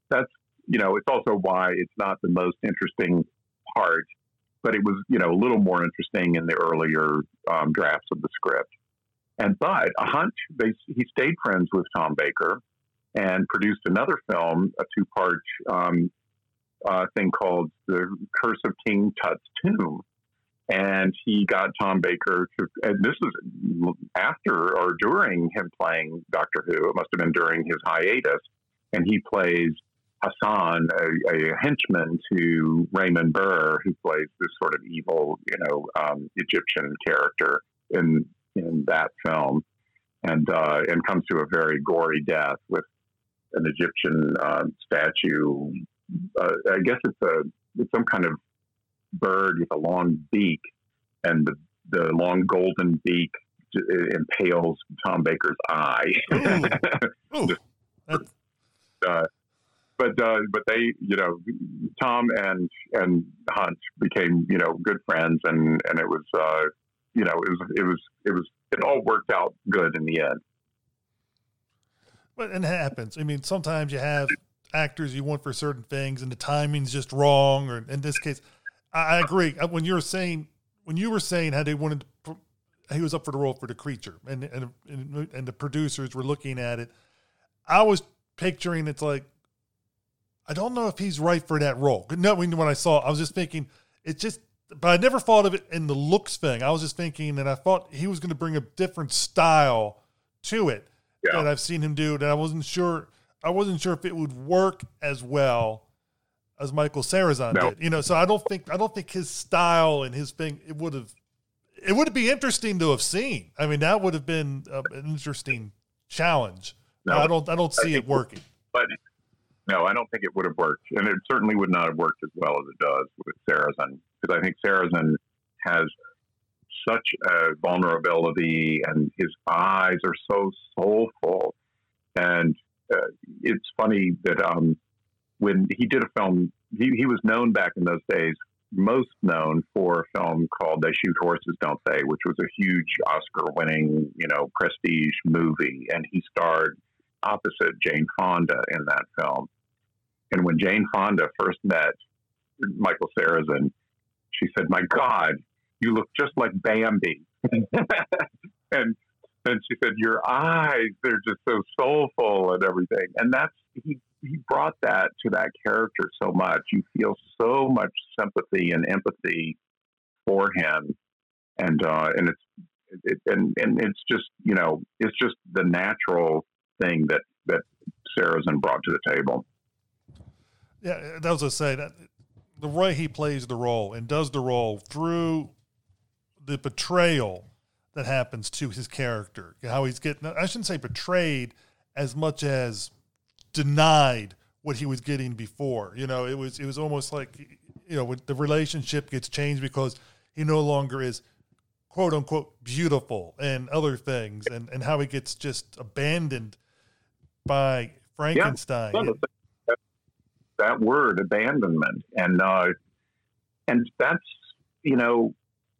that's, you know, it's also why it's not the most interesting part, but it was, you know, a little more interesting in the earlier um, drafts of the script. And but Hunt, they, he stayed friends with Tom Baker and produced another film, a two-part um, uh, thing called The Curse of King Tut's Tomb. And he got Tom Baker to, and this was after or during him playing Doctor Who. It must have been during his hiatus. And he plays Hassan, a, a henchman to Raymond Burr, who plays this sort of evil, you know, um, Egyptian character in in that film, and uh, and comes to a very gory death with an Egyptian uh, statue. Uh, I guess it's a it's some kind of bird with a long beak, and the the long golden beak impales Tom Baker's eye. Ooh. Ooh. uh, but uh, but they, you know, Tom and and Hunt became, you know, good friends, and and it was uh, you know it was it was it was it all worked out good in the end. But it happens. I mean, sometimes you have actors you want for certain things, and the timing's just wrong. Or in this case, I, I agree. When you were saying when you were saying how they wanted, to, he was up for the role for the creature, and and and, and the producers were looking at it. I was picturing it's like, I don't know if he's right for that role. No, when I saw, I was just thinking it's just. But I never thought of it in the looks thing. I was just thinking, and I thought he was going to bring a different style to it. Yeah. That I've seen him do, that I wasn't sure. I wasn't sure if it would work as well as Michael Sarrazin no. did. You know, so I don't think I don't think his style and his thing it would have. It would be interesting to have seen. I mean, that would have been a, an interesting challenge. No, I don't. I don't see I it working. But no, I don't think it would have worked, and it certainly would not have worked as well as it does with Sarrazin, because I think Sarrazin has such a vulnerability, and his eyes are so soulful. And uh, it's funny that um, when he did a film, he, he was known back in those days, most known for a film called They Shoot Horses, Don't They?, which was a huge Oscar-winning, you know, prestige movie. And he starred opposite Jane Fonda in that film. And when Jane Fonda first met Michael Sarrazin, she said, "My God, you look just like Bambi." and and she said, "Your eyes, they're just so soulful and everything." And that's, he, he brought that to that character so much. You feel so much sympathy and empathy for him. And, uh, and it's, it, and, and it's just, you know, it's just the natural thing that, that Sarrazin brought to the table. Yeah, that was to say that the way he plays the role and does the role through the betrayal that happens to his character, how he's getting, I shouldn't say betrayed as much as denied what he was getting before. You know, it was, it was almost like, you know, when the relationship gets changed because he no longer is quote unquote beautiful and other things, and, and how he gets just abandoned by Frankenstein. Yeah. That word, abandonment. And, uh, and that's, you know,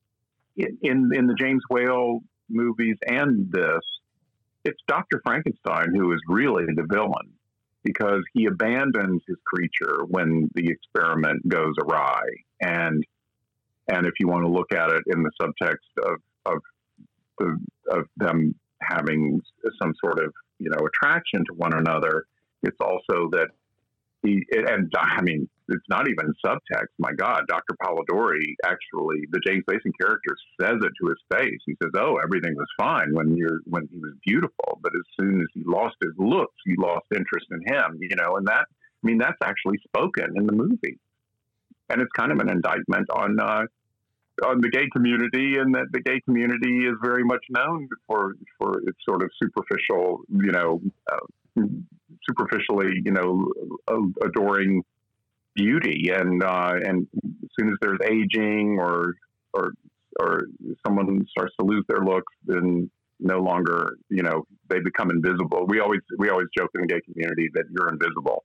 in, in the James Whale movies and this, it's Doctor Frankenstein who is really the villain, because he abandons his creature when the experiment goes awry. And, and if you want to look at it in the subtext of, of, the, of them having some sort of, you know, attraction to one another, it's also that he, and I mean, it's not even subtext. My God, Doctor Polidori actually, the James Mason character says it to his face. He says, "Oh, everything was fine when you're when he was beautiful, but as soon as he lost his looks, you lost interest in him." You know, and that, I mean, that's actually spoken in the movie, and it's kind of an indictment on uh, on the gay community, and that the gay community is very much known for for its sort of superficial, you know. Uh, superficially, you know, adoring beauty, and uh, and as soon as there's aging or or or someone starts to lose their looks, then no longer, you know, they become invisible. We always we always joke in the gay community that you're invisible.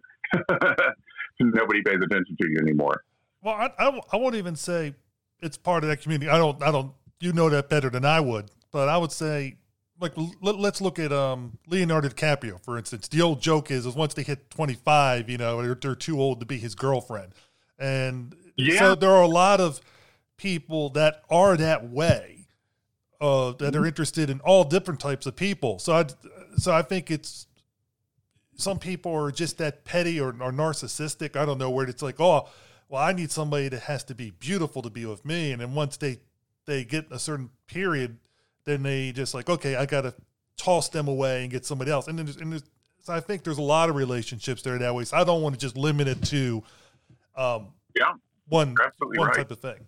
Nobody pays attention to you anymore. Well, I, I I won't even say it's part of that community. I don't I don't you know that better than I would, but I would say like let, let's look at um, Leonardo DiCaprio, for instance. The old joke is, is once they hit twenty-five, you know, they're, they're too old to be his girlfriend. And Yeah. so there are a lot of people that are that way, uh, that are interested in all different types of people. So I, so I think it's, some people are just that petty or, or narcissistic. I don't know, where it's like, oh, well, I need somebody that has to be beautiful to be with me. And then once they, they get a certain period, then they just like, okay, I got to toss them away and get somebody else. And then there's, and there's, so I think there's a lot of relationships there that way. So I don't want to just limit it to um, yeah, one, absolutely one right. type of thing.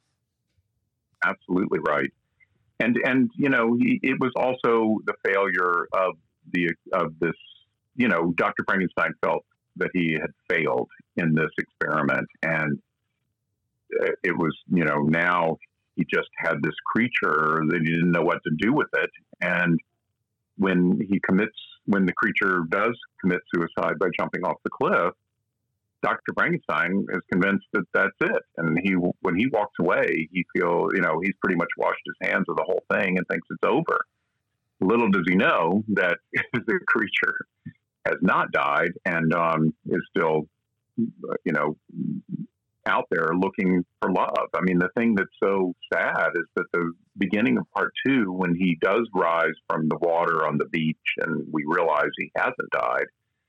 Absolutely right. And, and, you know, he, it was also the failure of the, of this, you know, Doctor Frankenstein felt that he had failed in this experiment. And it was, you know, now he just had this creature that he didn't know what to do with it. And when he commits, when the creature does commit suicide by jumping off the cliff, Doctor Frankenstein is convinced that that's it. And he, when he walks away, he feels, you know, he's pretty much washed his hands of the whole thing and thinks it's over. Little does he know that the creature has not died and um, is still, you know, out there looking for love. I mean, the thing that's so sad is that the beginning of part two, when he does rise from the water on the beach and we realize he hasn't died,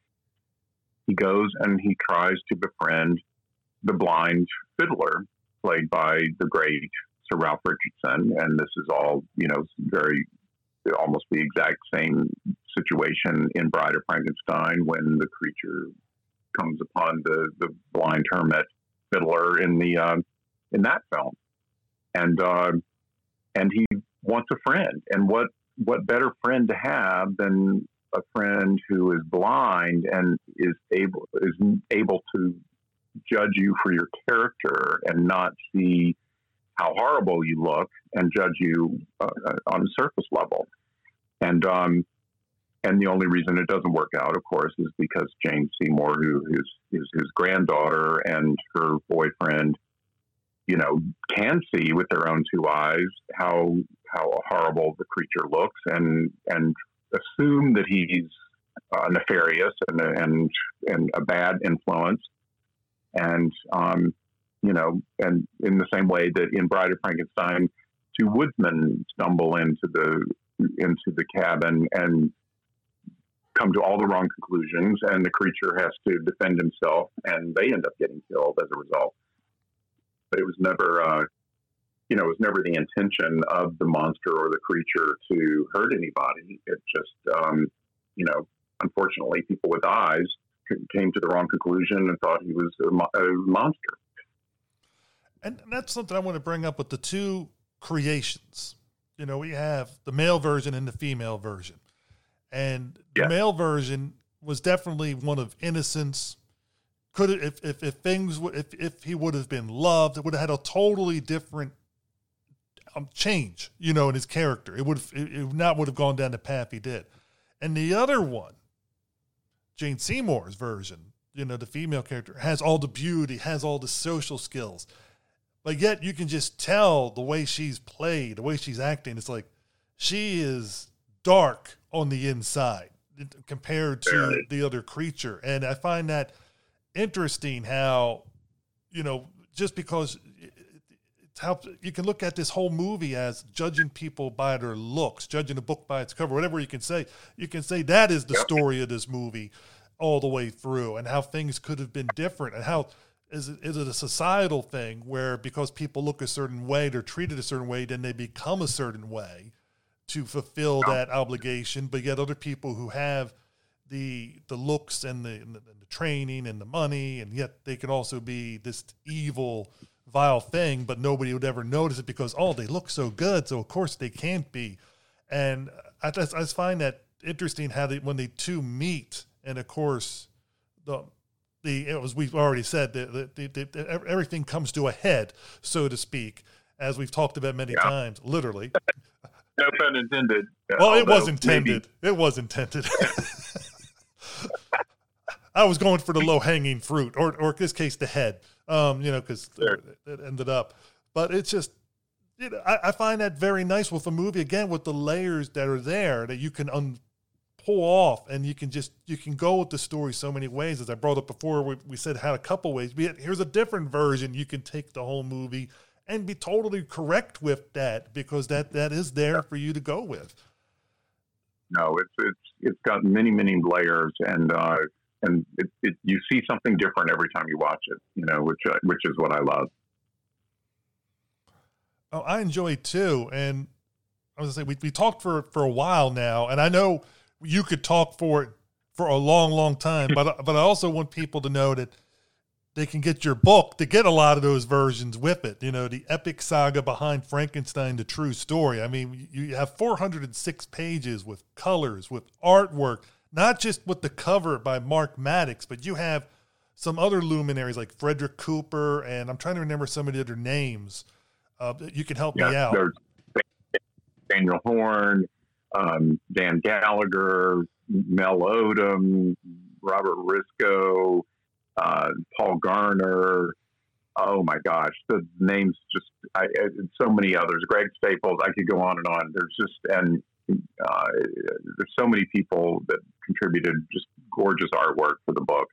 he goes and he tries to befriend the blind fiddler, played by the great Sir Ralph Richardson. And this is all, you know, very, almost the exact same situation in Bride of Frankenstein when the creature comes upon the, the blind hermit fiddler in the uh, in that film, and uh, and he wants a friend, and what what better friend to have than a friend who is blind and is able is able to judge you for your character and not see how horrible you look and judge you uh, on a surface level, and um, and the only reason it doesn't work out, of course, is because Jane Seymour, who is his, his granddaughter and her boyfriend, you know, can see with their own two eyes how how horrible the creature looks, and and assume that he's uh, nefarious and and and a bad influence, and um, you know, and in the same way that in Bride of Frankenstein, two woodsmen stumble into the into the cabin and come to all the wrong conclusions, and the creature has to defend himself, and they end up getting killed as a result. But it was never, uh, you know, it was never the intention of the monster or the creature to hurt anybody. It just, um, you know, unfortunately, people with eyes came to the wrong conclusion and thought he was a, mo- a monster. And that's something I want to bring up with the two creations. You know, we have the male version and the female version. And the yeah. male version was definitely one of innocence. Could it, if, if, if things, if, if he would have been loved, it would have had a totally different um, change, you know, in his character. It would have, it, it not would have gone down the path he did. And the other one, Jane Seymour's version, you know, the female character, has all the beauty, has all the social skills. But yet you can just tell the way she's played, the way she's acting. It's like she is dark on the inside compared to the other creature. And I find that interesting how, you know, just because it's how you can look at this whole movie as judging people by their looks, judging a book by its cover, whatever you can say, you can say that is the story of this movie all the way through, and how things could have been different, and how is it, is it a societal thing where because people look a certain way, they're treated a certain way, then they become a certain way to fulfill that obligation, but yet other people who have the the looks and the, and the and the training and the money, and yet they can also be this evil, vile thing, but nobody would ever notice it because, oh, they look so good, so of course they can't be. And I just, I just find that interesting how they, when they two meet, and of course, the the it was we've already said that the, the, the, everything comes to a head, so to speak, as we've talked about many yeah. times, literally. No pun intended. Well, it was intended. Maybe. It was intended. I was going for the low hanging fruit, or, or in this case, the head. Um, you know, because sure. it ended up. But it's just You know, I, I find that very nice with a movie, again, with the layers that are there that you can un, pull off, and you can just, you can go with the story so many ways. As I brought up before, we, we said had a couple ways, but here's a different version. You can take the whole movie and be totally correct with that, because that, that is there for you to go with. No, it's, it's, it's got many, many layers, and, uh, and it, it, you see something different every time you watch it, you know, which, uh, which is what I love. Oh, I enjoy it too. And I was gonna say, we, we talked for, for a while now, and I know you could talk for it for a long, long time, but, but I also want people to know that they can get your book to get a lot of those versions with it. You know, the epic saga behind Frankenstein, the true story. I mean, you have four hundred six pages with colors, with artwork, not just with the cover by Mark Maddox, but you have some other luminaries like Frederick Cooper, and I'm trying to remember some of the other names. Uh, you can help yeah, me out. There's Daniel Horn, um, Dan Gallagher, Mel Odom, Robert Risco, uh, Paul Garner. Oh my gosh, the names just, I, I, so many others. Greg Staples. I could go on and on. There's just, and uh, there's so many people that contributed just gorgeous artwork for the book.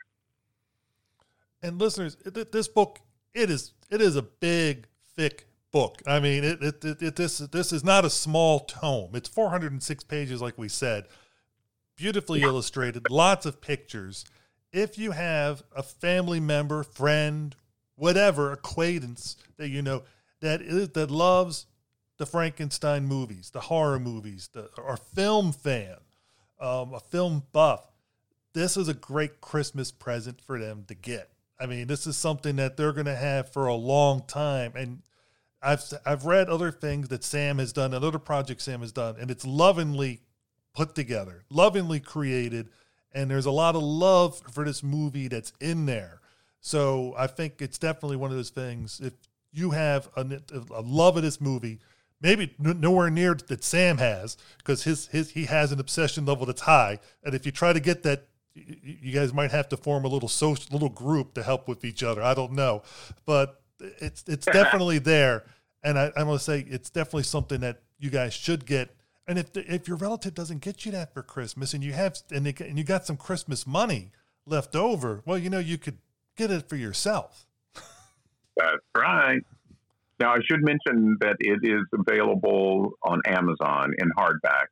And listeners, this book, it is, it is a big, thick book. I mean, it, it, it, it this, this is not a small tome. It's four hundred six pages, like we said, beautifully illustrated, lots of pictures. If you have a family member, friend, whatever, acquaintance that you know that is that loves the Frankenstein movies, the horror movies, the, or film fan, um, a film buff, this is a great Christmas present for them to get. I mean, this is something that they're going to have for a long time. And I've I've read other things that Sam has done, and other projects Sam has done, and it's lovingly put together, lovingly created. And there's a lot of love for this movie that's in there. So I think it's definitely one of those things. If you have a, a love of this movie, maybe nowhere near that Sam has, because his, his he has an obsession level that's high. And if you try to get that, you guys might have to form a little social, little group to help with each other. I don't know, but it's it's definitely there. And I, I'm going to say it's definitely something that you guys should get. And if the, if your relative doesn't get you that for Christmas, and you have and, they, and you got some Christmas money left over, well, you know, you could get it for yourself. That's right. Now, I should mention that it is available on Amazon in hardback,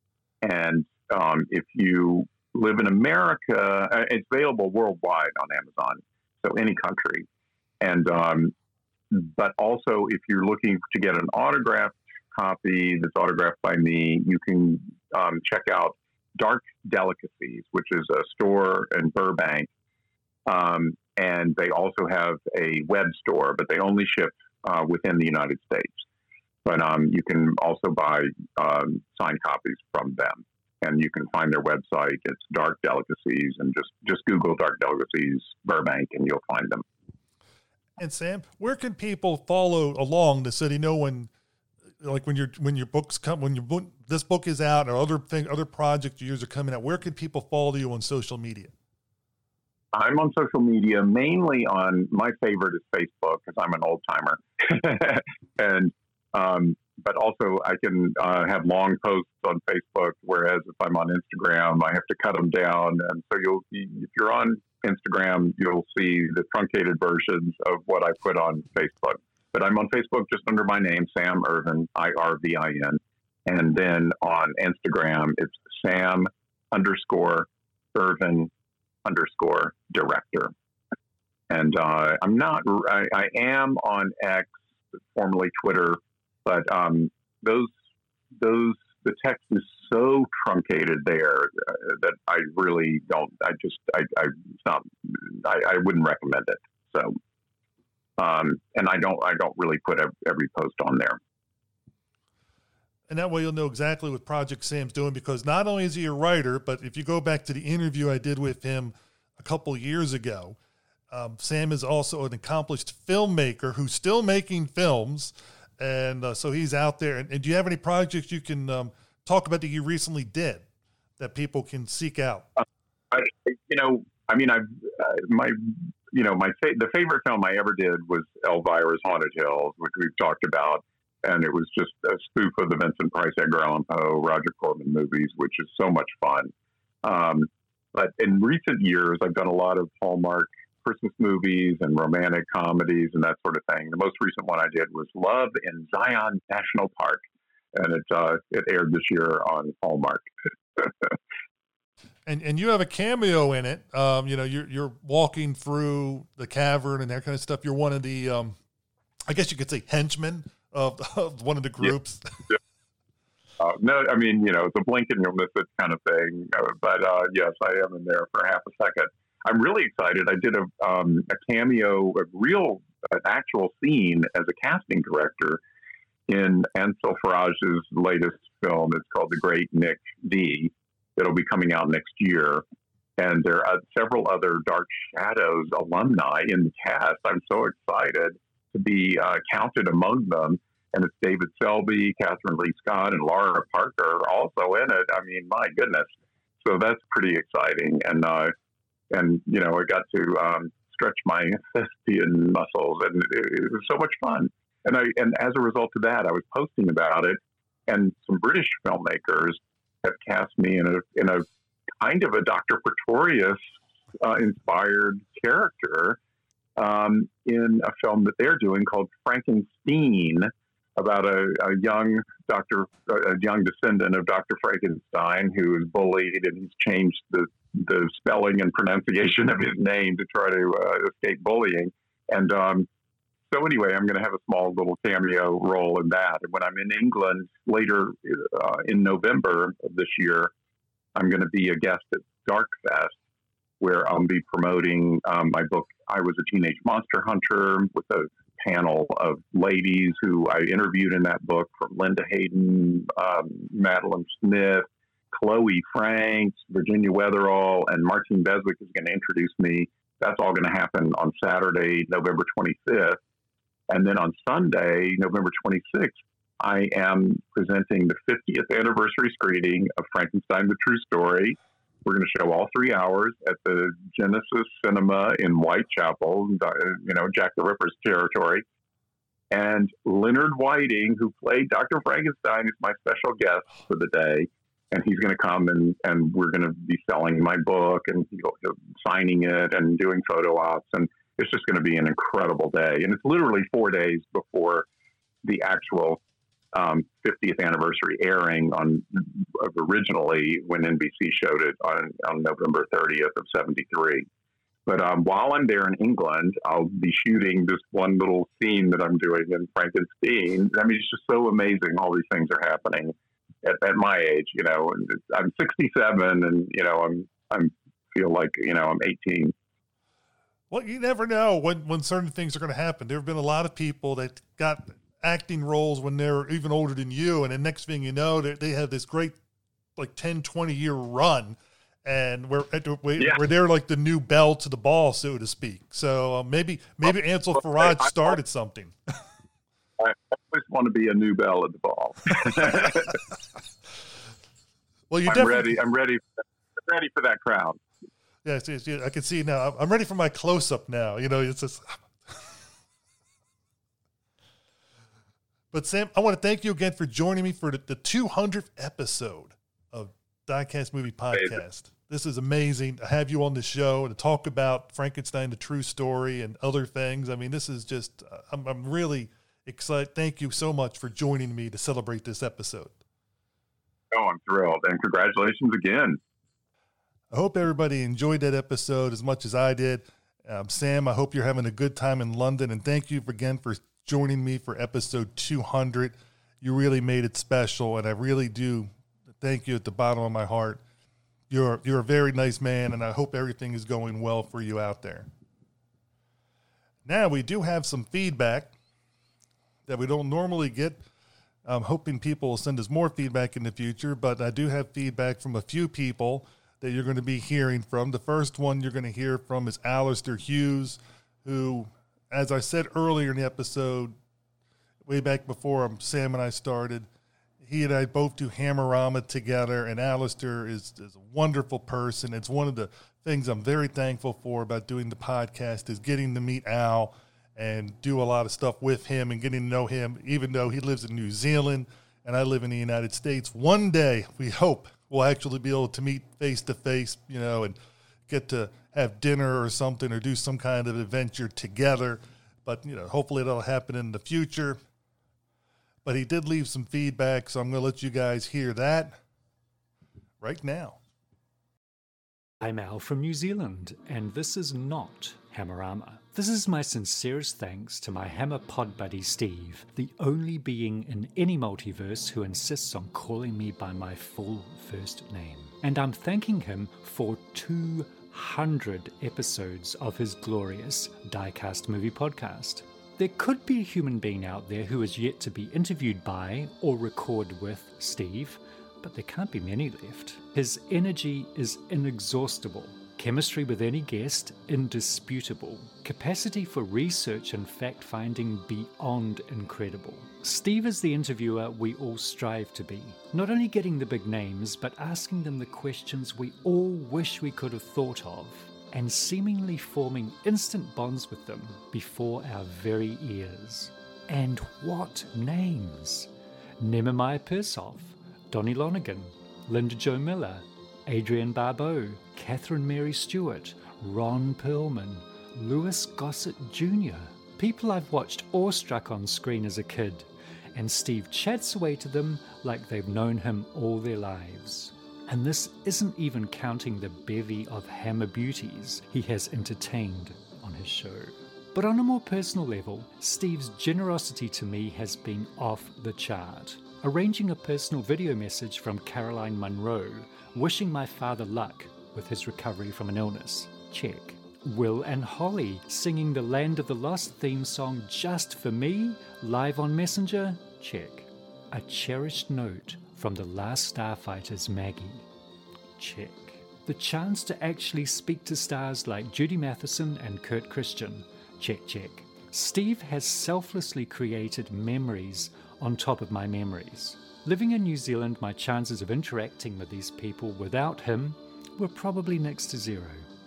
and um, if you live in America, uh, it's available worldwide on Amazon, so any country. And um, but also, if you're looking to get an autographed copy that's autographed by me, you can um, check out Dark Delicacies, which is a store in Burbank. Um, and they also have a web store, but they only ship uh, within the United States. But um, you can also buy um, signed copies from them. And you can find their website. It's Dark Delicacies, and just, just Google Dark Delicacies Burbank, and you'll find them. And Sam, where can people follow along to so they know when, like when your when your books come, when your book, this book is out, or other thing, other projects yours are coming out? Where can people follow you on social media? I'm on social media, mainly on, my favorite is Facebook, because I'm an old timer, and um, but also I can uh, have long posts on Facebook. Whereas if I'm on Instagram, I have to cut them down, and so you'll if you're on Instagram, you'll see the truncated versions of what I put on Facebook. But I'm on Facebook just under my name, Sam Irvin, I R V I N. And then on Instagram, it's Sam underscore Irvin underscore director. And uh, I'm not, I, I am on X, formerly Twitter, but um, those, those, the text is so truncated there uh, that I really don't, I just, I, I, it's not, I, I wouldn't recommend it. So, um, and I don't, I don't really put every post on there. And that way you'll know exactly what Project Sam's doing, because not only is he a writer, but if you go back to the interview I did with him a couple years ago, um, Sam is also an accomplished filmmaker who's still making films. And uh, so he's out there. And, and do you have any projects you can um, talk about that you recently did that people can seek out? Uh, I, you know, I mean, I've, uh, my, you know, my, fa- the favorite film I ever did was Elvira's Haunted Hills, which we've talked about. and it was just a spoof of the Vincent Price, Edgar Allan Poe, Roger Corman movies, which is so much fun. Um, but in recent years, I've done a lot of Hallmark Christmas movies and romantic comedies and that sort of thing. The most recent one I did was Love in Zion National Park, and it uh, it aired this year on Hallmark. And and you have a cameo in it. Um, you know, you're you're walking through the cavern and that kind of stuff. You're one of the, um, I guess you could say, henchmen of, of one of the groups. Yeah. Yeah. Uh, no, I mean, you know, it's a blink and you'll miss it kind of thing. Uh, but uh, yes, I am in there for half a second. I'm really excited. I did a um, a cameo, a real, an actual scene as a casting director in Ansel Faraj's latest film. It's called The Great Nick D. It'll be coming out next year. And there are several other Dark Shadows alumni in the cast. I'm so excited to be uh, counted among them. And it's David Selby, Catherine Lee Scott, and Laura Parker also in it. I mean, my goodness. So that's pretty exciting. And, uh, and you know, I got to um, stretch my thespian muscles, and it, it was so much fun. And, I, and as a result of that, I was posting about it, and some British filmmakers have cast me in a in a kind of a Doctor Pretorius uh, inspired character um, in a film that they're doing called Frankenstein, about a, a young doctor, a young descendant of Doctor Frankenstein who is bullied, and he's changed the the spelling and pronunciation of his name to try to uh, escape bullying. And um, so anyway, I'm going to have a small little cameo role in that. And when I'm in England later uh, in November of this year, I'm going to be a guest at Dark Fest, where I'll be promoting um, my book, I Was a Teenage Monster Hunter, with a panel of ladies who I interviewed in that book, from Linda Hayden, um, Madeline Smith, Chloe Franks, Virginia Weatherall, and Martine Beswick is going to introduce me. That's all going to happen on Saturday, November twenty-fifth. And then on Sunday, November twenty-sixth, I am presenting the fiftieth anniversary screening of Frankenstein, the True Story. We're going to show all three hours at the Genesis Cinema in Whitechapel, you know, Jack the Ripper's territory. And Leonard Whiting, who played Doctor Frankenstein, is my special guest for the day. And he's going to come, and, and we're going to be selling my book, and he'll, he'll signing it and doing photo ops. And it's just going to be an incredible day. And it's literally four days before the actual um, fiftieth anniversary airing on originally when N B C showed it on, on November thirtieth of seventy-three. But um, while I'm there in England, I'll be shooting this one little scene that I'm doing in Frankenstein. I mean, it's just so amazing. All these things are happening at, at my age. You know, I'm sixty-seven, and you know, I'm I'm feel like you know I'm eighteen. Well, you never know when, when certain things are going to happen. There have been a lot of people that got acting roles when they're even older than you, and the next thing you know, they, they have this great, like, ten, twenty year run, and we're, we're, yeah. we're they're like the new bell to the ball, so to speak. So uh, maybe maybe well, Ansel well, Faraj I, started I, something. I always want to be a new bell at the ball. Well, you're I'm ready. I'm ready. I'm ready for that crowd. Yes, yes, yes, I can see now. I'm ready for my close-up now. You know, it's just. But Sam, I want to thank you again for joining me for the, the two hundredth episode of Diecast Movie Podcast. Amazing. This is amazing to have you on the show to talk about Frankenstein, the True Story, and other things. I mean, this is just, uh, I'm, I'm really excited. Thank you so much for joining me to celebrate this episode. Oh, I'm thrilled. And congratulations again. I hope everybody enjoyed that episode as much as I did. Um, Sam, I hope you're having a good time in London, and thank you again for joining me for episode two hundred. You really made it special, and I really do thank you at the bottom of my heart. You're you're a very nice man, and I hope everything is going well for you out there. Now, we do have some feedback that we don't normally get. I'm hoping people will send us more feedback in the future, but I do have feedback from a few people that you're going to be hearing from. The first one you're going to hear from is Alistair Hughes, who, as I said earlier in the episode, way back before um, Sam and I started, he and I both do Hammerama together, and Alistair is, is a wonderful person. It's one of the things I'm very thankful for about doing the podcast is getting to meet Al and do a lot of stuff with him and getting to know him, even though he lives in New Zealand and I live in the United States. One day, we hope we'll actually be able to meet face to face, you know, and get to have dinner or something or do some kind of adventure together. But, you know, hopefully that'll happen in the future. But he did leave some feedback, so I'm going to let you guys hear that right now. I'm Al from New Zealand, and this is not Hammerama. This is my sincerest thanks to my Hammer pod buddy Steve, the only being in any multiverse who insists on calling me by my full first name. And I'm thanking him for two hundred episodes of his glorious Diecast movie podcast. There could be a human being out there who is yet to be interviewed by or record with Steve, but there can't be many left. His energy is inexhaustible. Chemistry with any guest, indisputable. Capacity for research and fact-finding beyond incredible. Steve is the interviewer we all strive to be. Not only getting the big names, but asking them the questions we all wish we could have thought of, and seemingly forming instant bonds with them before our very ears. And what names! Nehemiah Persoff, Donnie Lonergan, Linda Jo Miller, Adrienne Barbeau, Catherine Mary Stewart, Ron Perlman, Louis Gossett Junior People I've watched awestruck on screen as a kid, and Steve chats away to them like they've known him all their lives. And this isn't even counting the bevy of Hammer beauties he has entertained on his show. But on a more personal level, Steve's generosity to me has been off the chart. Arranging a personal video message from Caroline Munro, wishing my father luck with his recovery from an illness. Check. Will and Holly singing the Land of the Lost theme song just for me, live on Messenger. Check. A cherished note from the last Starfighter's Maggie. Check. The chance to actually speak to stars like Judy Matheson and Kurt Christian. Check, check. Steve has selflessly created memories on top of my memories. Living in New Zealand, my chances of interacting with these people without him were probably next to zero.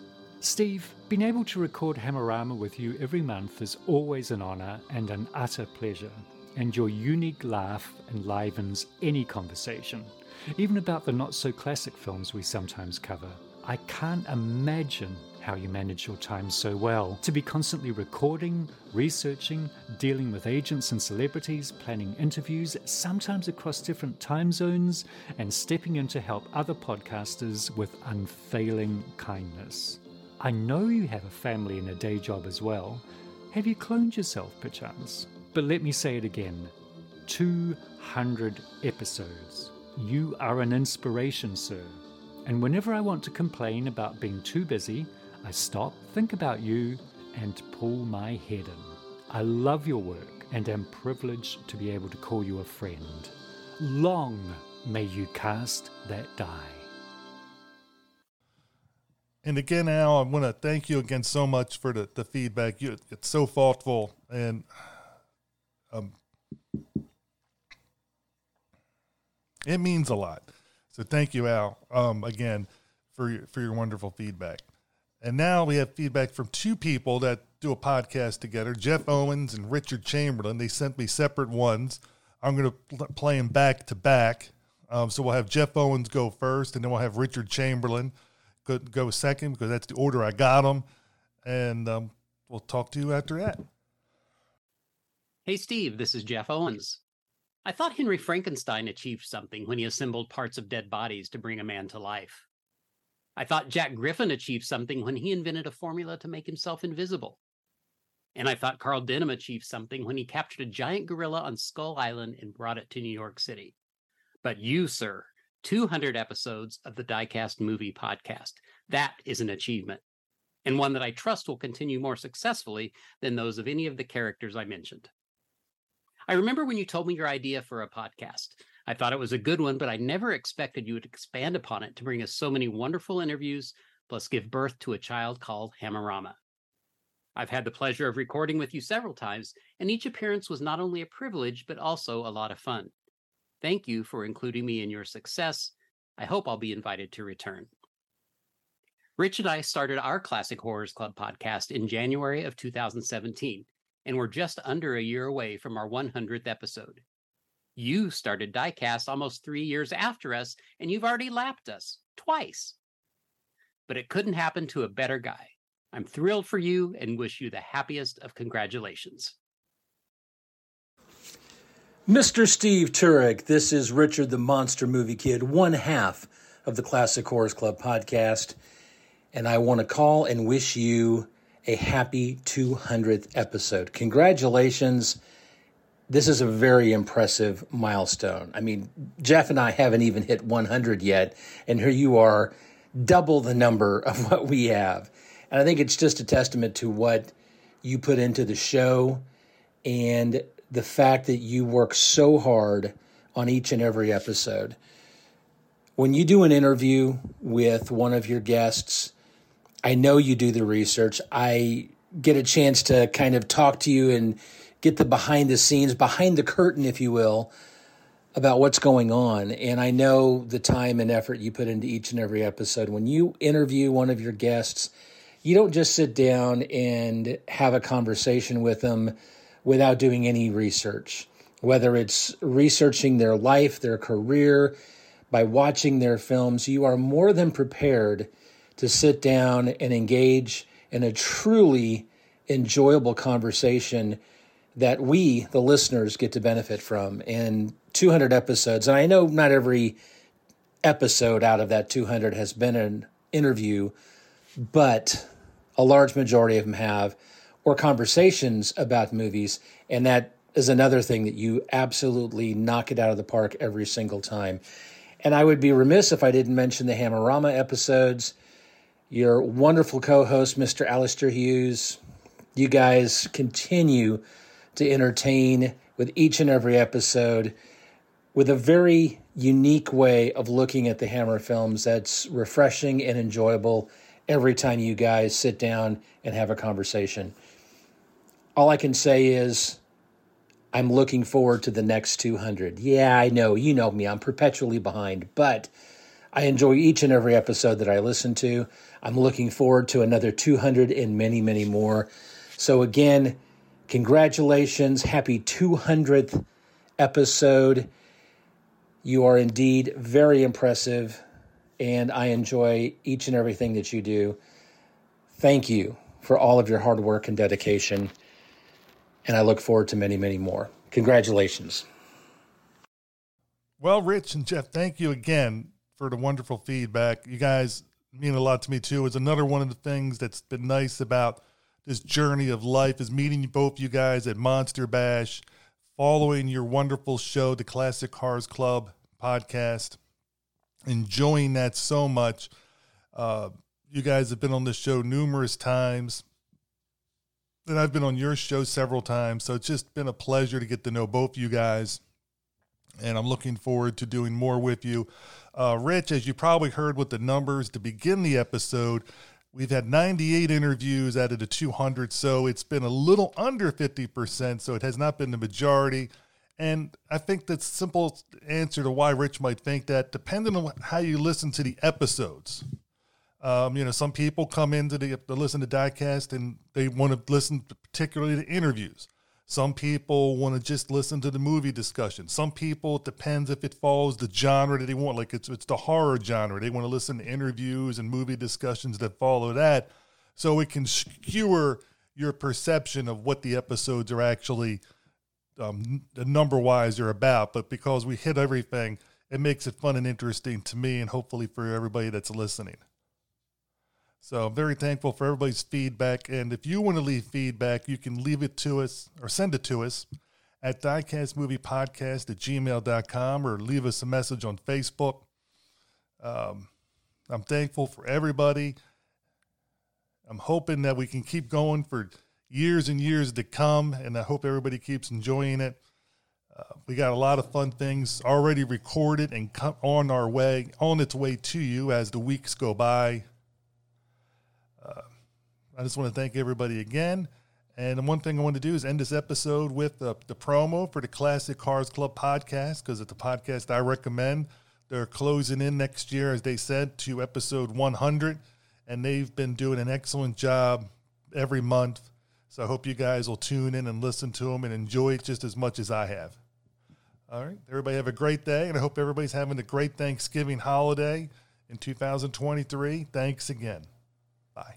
Steve, being able to record Hammerama with you every month is always an honour and an utter pleasure, and your unique laugh enlivens any conversation, even about the not-so-classic films we sometimes cover. I can't imagine how you manage your time so well, to be constantly recording, researching, dealing with agents and celebrities, planning interviews, sometimes across different time zones, and stepping in to help other podcasters with unfailing kindness. I know you have a family and a day job as well. Have you cloned yourself, perchance? But let me say it again. two hundred episodes. You are an inspiration, sir. And whenever I want to complain about being too busy, I stop, think about you, and pull my head in. I love your work and am privileged to be able to call you a friend. Long may you cast that die. And again, Al, I want to thank you again so much for the, the feedback. You, it's so thoughtful, and um, it means a lot. So thank you, Al, um, again, for your, for your wonderful feedback. And now we have feedback from two people that do a podcast together, Jeff Owens and Richard Chamberlain. They sent me separate ones. I'm going to play them back to back. Um, so we'll have Jeff Owens go first, and then we'll have Richard Chamberlain go, go second, because that's the order I got them. And um, we'll talk to you after that. Hey, Steve, this is Jeff Owens. I thought Henry Frankenstein achieved something when he assembled parts of dead bodies to bring a man to life. I thought Jack Griffin achieved something when he invented a formula to make himself invisible. And I thought Carl Denham achieved something when he captured a giant gorilla on Skull Island and brought it to New York City. But you, sir, two hundred episodes of the Diecast Movie Podcast. That is an achievement, and one that I trust will continue more successfully than those of any of the characters I mentioned. I remember when you told me your idea for a podcast. I thought it was a good one, but I never expected you would expand upon it to bring us so many wonderful interviews, plus give birth to a child called Hammerama. I've had the pleasure of recording with you several times, and each appearance was not only a privilege, but also a lot of fun. Thank you for including me in your success. I hope I'll be invited to return. Rich and I started our Classic Horrors Club podcast in January of two thousand seventeen, and we're just under a year away from our one hundredth episode. You started Diecast almost three years after us, and you've already lapped us twice. But it couldn't happen to a better guy. I'm thrilled for you and wish you the happiest of congratulations. Mister Steve Turek, this is Richard the Monster Movie Kid, one half of the Classic Horrors Club podcast, and I want to call and wish you a happy two hundredth episode. Congratulations. This is a very impressive milestone. I mean, Jeff and I haven't even hit one hundred yet, and here you are, double the number of what we have. And I think it's just a testament to what you put into the show and the fact that you work so hard on each and every episode. When you do an interview with one of your guests, I know you do the research. I get a chance to kind of talk to you and get the behind the scenes, behind the curtain, if you will, about what's going on. And I know the time and effort you put into each and every episode. When you interview one of your guests, you don't just sit down and have a conversation with them without doing any research, whether it's researching their life, their career, by watching their films. You are more than prepared to sit down and engage in a truly enjoyable conversation that we, the listeners, get to benefit from. And two hundred episodes, and I know not every episode out of that two hundred has been an interview, but a large majority of them have, or conversations about movies, and that is another thing that you absolutely knock it out of the park every single time. And I would be remiss if I didn't mention the Hammerama episodes. Your wonderful co-host, Mister Alistair Hughes. You guys continue to entertain with each and every episode with a very unique way of looking at the Hammer films that's refreshing and enjoyable every time you guys sit down and have a conversation. All I can say is I'm looking forward to the next two hundred. Yeah, I know, you know me, I'm perpetually behind, but I enjoy each and every episode that I listen to. I'm looking forward to another two hundred and many, many more. So again, congratulations. Happy two hundredth episode. You are indeed very impressive, and I enjoy each and everything that you do. Thank you for all of your hard work and dedication, and I look forward to many, many more. Congratulations. Well, Rich and Jeff, thank you again for the wonderful feedback. You guys mean a lot to me, too. It's another one of the things that's been nice about this journey of life is meeting both you guys at Monster Bash, following your wonderful show, the Classic Horrors Club podcast, enjoying that so much. Uh, you guys have been on this show numerous times, and I've been on your show several times, so it's just been a pleasure to get to know both you guys, and I'm looking forward to doing more with you. Uh, Rich, as you probably heard with the numbers to begin the episode, we've had ninety-eight interviews out of the two hundred, so it's been a little under fifty percent, so it has not been the majority. And I think the simple answer to why Rich might think that, depending on how you listen to the episodes. Um, you know, some people come into the to listen to Diecast and they want to listen to particularly to interviews. Some people want to just listen to the movie discussion. Some people, it depends if it follows the genre that they want. Like it's it's the horror genre. They want to listen to interviews and movie discussions that follow that. So it can skewer your perception of what the episodes are actually, um, number-wise, are about. But because we hit everything, it makes it fun and interesting to me and hopefully for everybody that's listening. So I'm very thankful for everybody's feedback. And if you want to leave feedback, you can leave it to us or send it to us at diecastmoviepodcast at gmail dot com or leave us a message on Facebook. Um, I'm thankful for everybody. I'm hoping that we can keep going for years and years to come, and I hope everybody keeps enjoying it. Uh, we got a lot of fun things already recorded and come on our way, on its way to you as the weeks go by. Uh, I just want to thank everybody again. And the one thing I want to do is end this episode with the, the promo for the Classic Horrors Club podcast, because it's a podcast I recommend. They're closing in next year, as they said, to episode one hundred, and they've been doing an excellent job every month So I hope you guys will tune in and listen to them and enjoy it just as much as I have. All right. Everybody have a great day, and I hope everybody's having a great Thanksgiving holiday in two thousand twenty-three. Thanks again. Bye.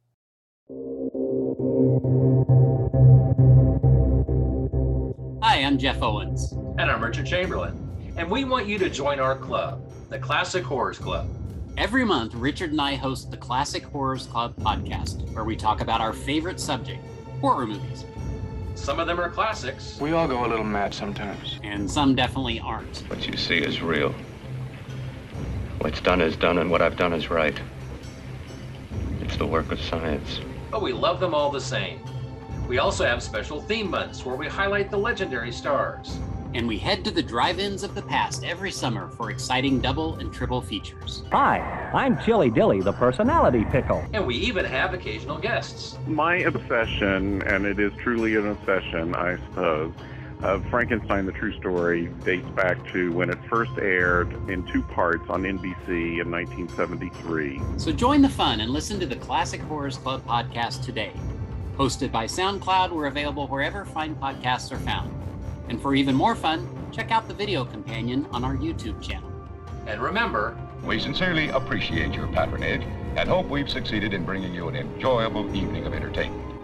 Hi, I'm Jeff Owens. And I'm Richard Chamberlain. And we want you to join our club, the Classic Horrors Club. Every month, Richard and I host the Classic Horrors Club podcast, where we talk about our favorite subject, horror movies. Some of them are classics. We all go a little mad sometimes. And some definitely aren't. What you see is real. What's done is done, and what I've done is right. It's the work of science. But we love them all the same. We also have special theme months where we highlight the legendary stars. And we head to the drive-ins of the past every summer for exciting double and triple features. Hi, I'm Chili Dilly, the personality pickle. And we even have occasional guests. My obsession, and it is truly an obsession, I suppose, of Frankenstein, the True Story dates back to when it first aired in two parts on N B C in nineteen seventy-three. So join the fun and listen to the Classic Horrors Club podcast today. Hosted by SoundCloud, we're available wherever fine podcasts are found. And for even more fun, check out the video companion on our YouTube channel. And remember, we sincerely appreciate your patronage and hope we've succeeded in bringing you an enjoyable evening of entertainment.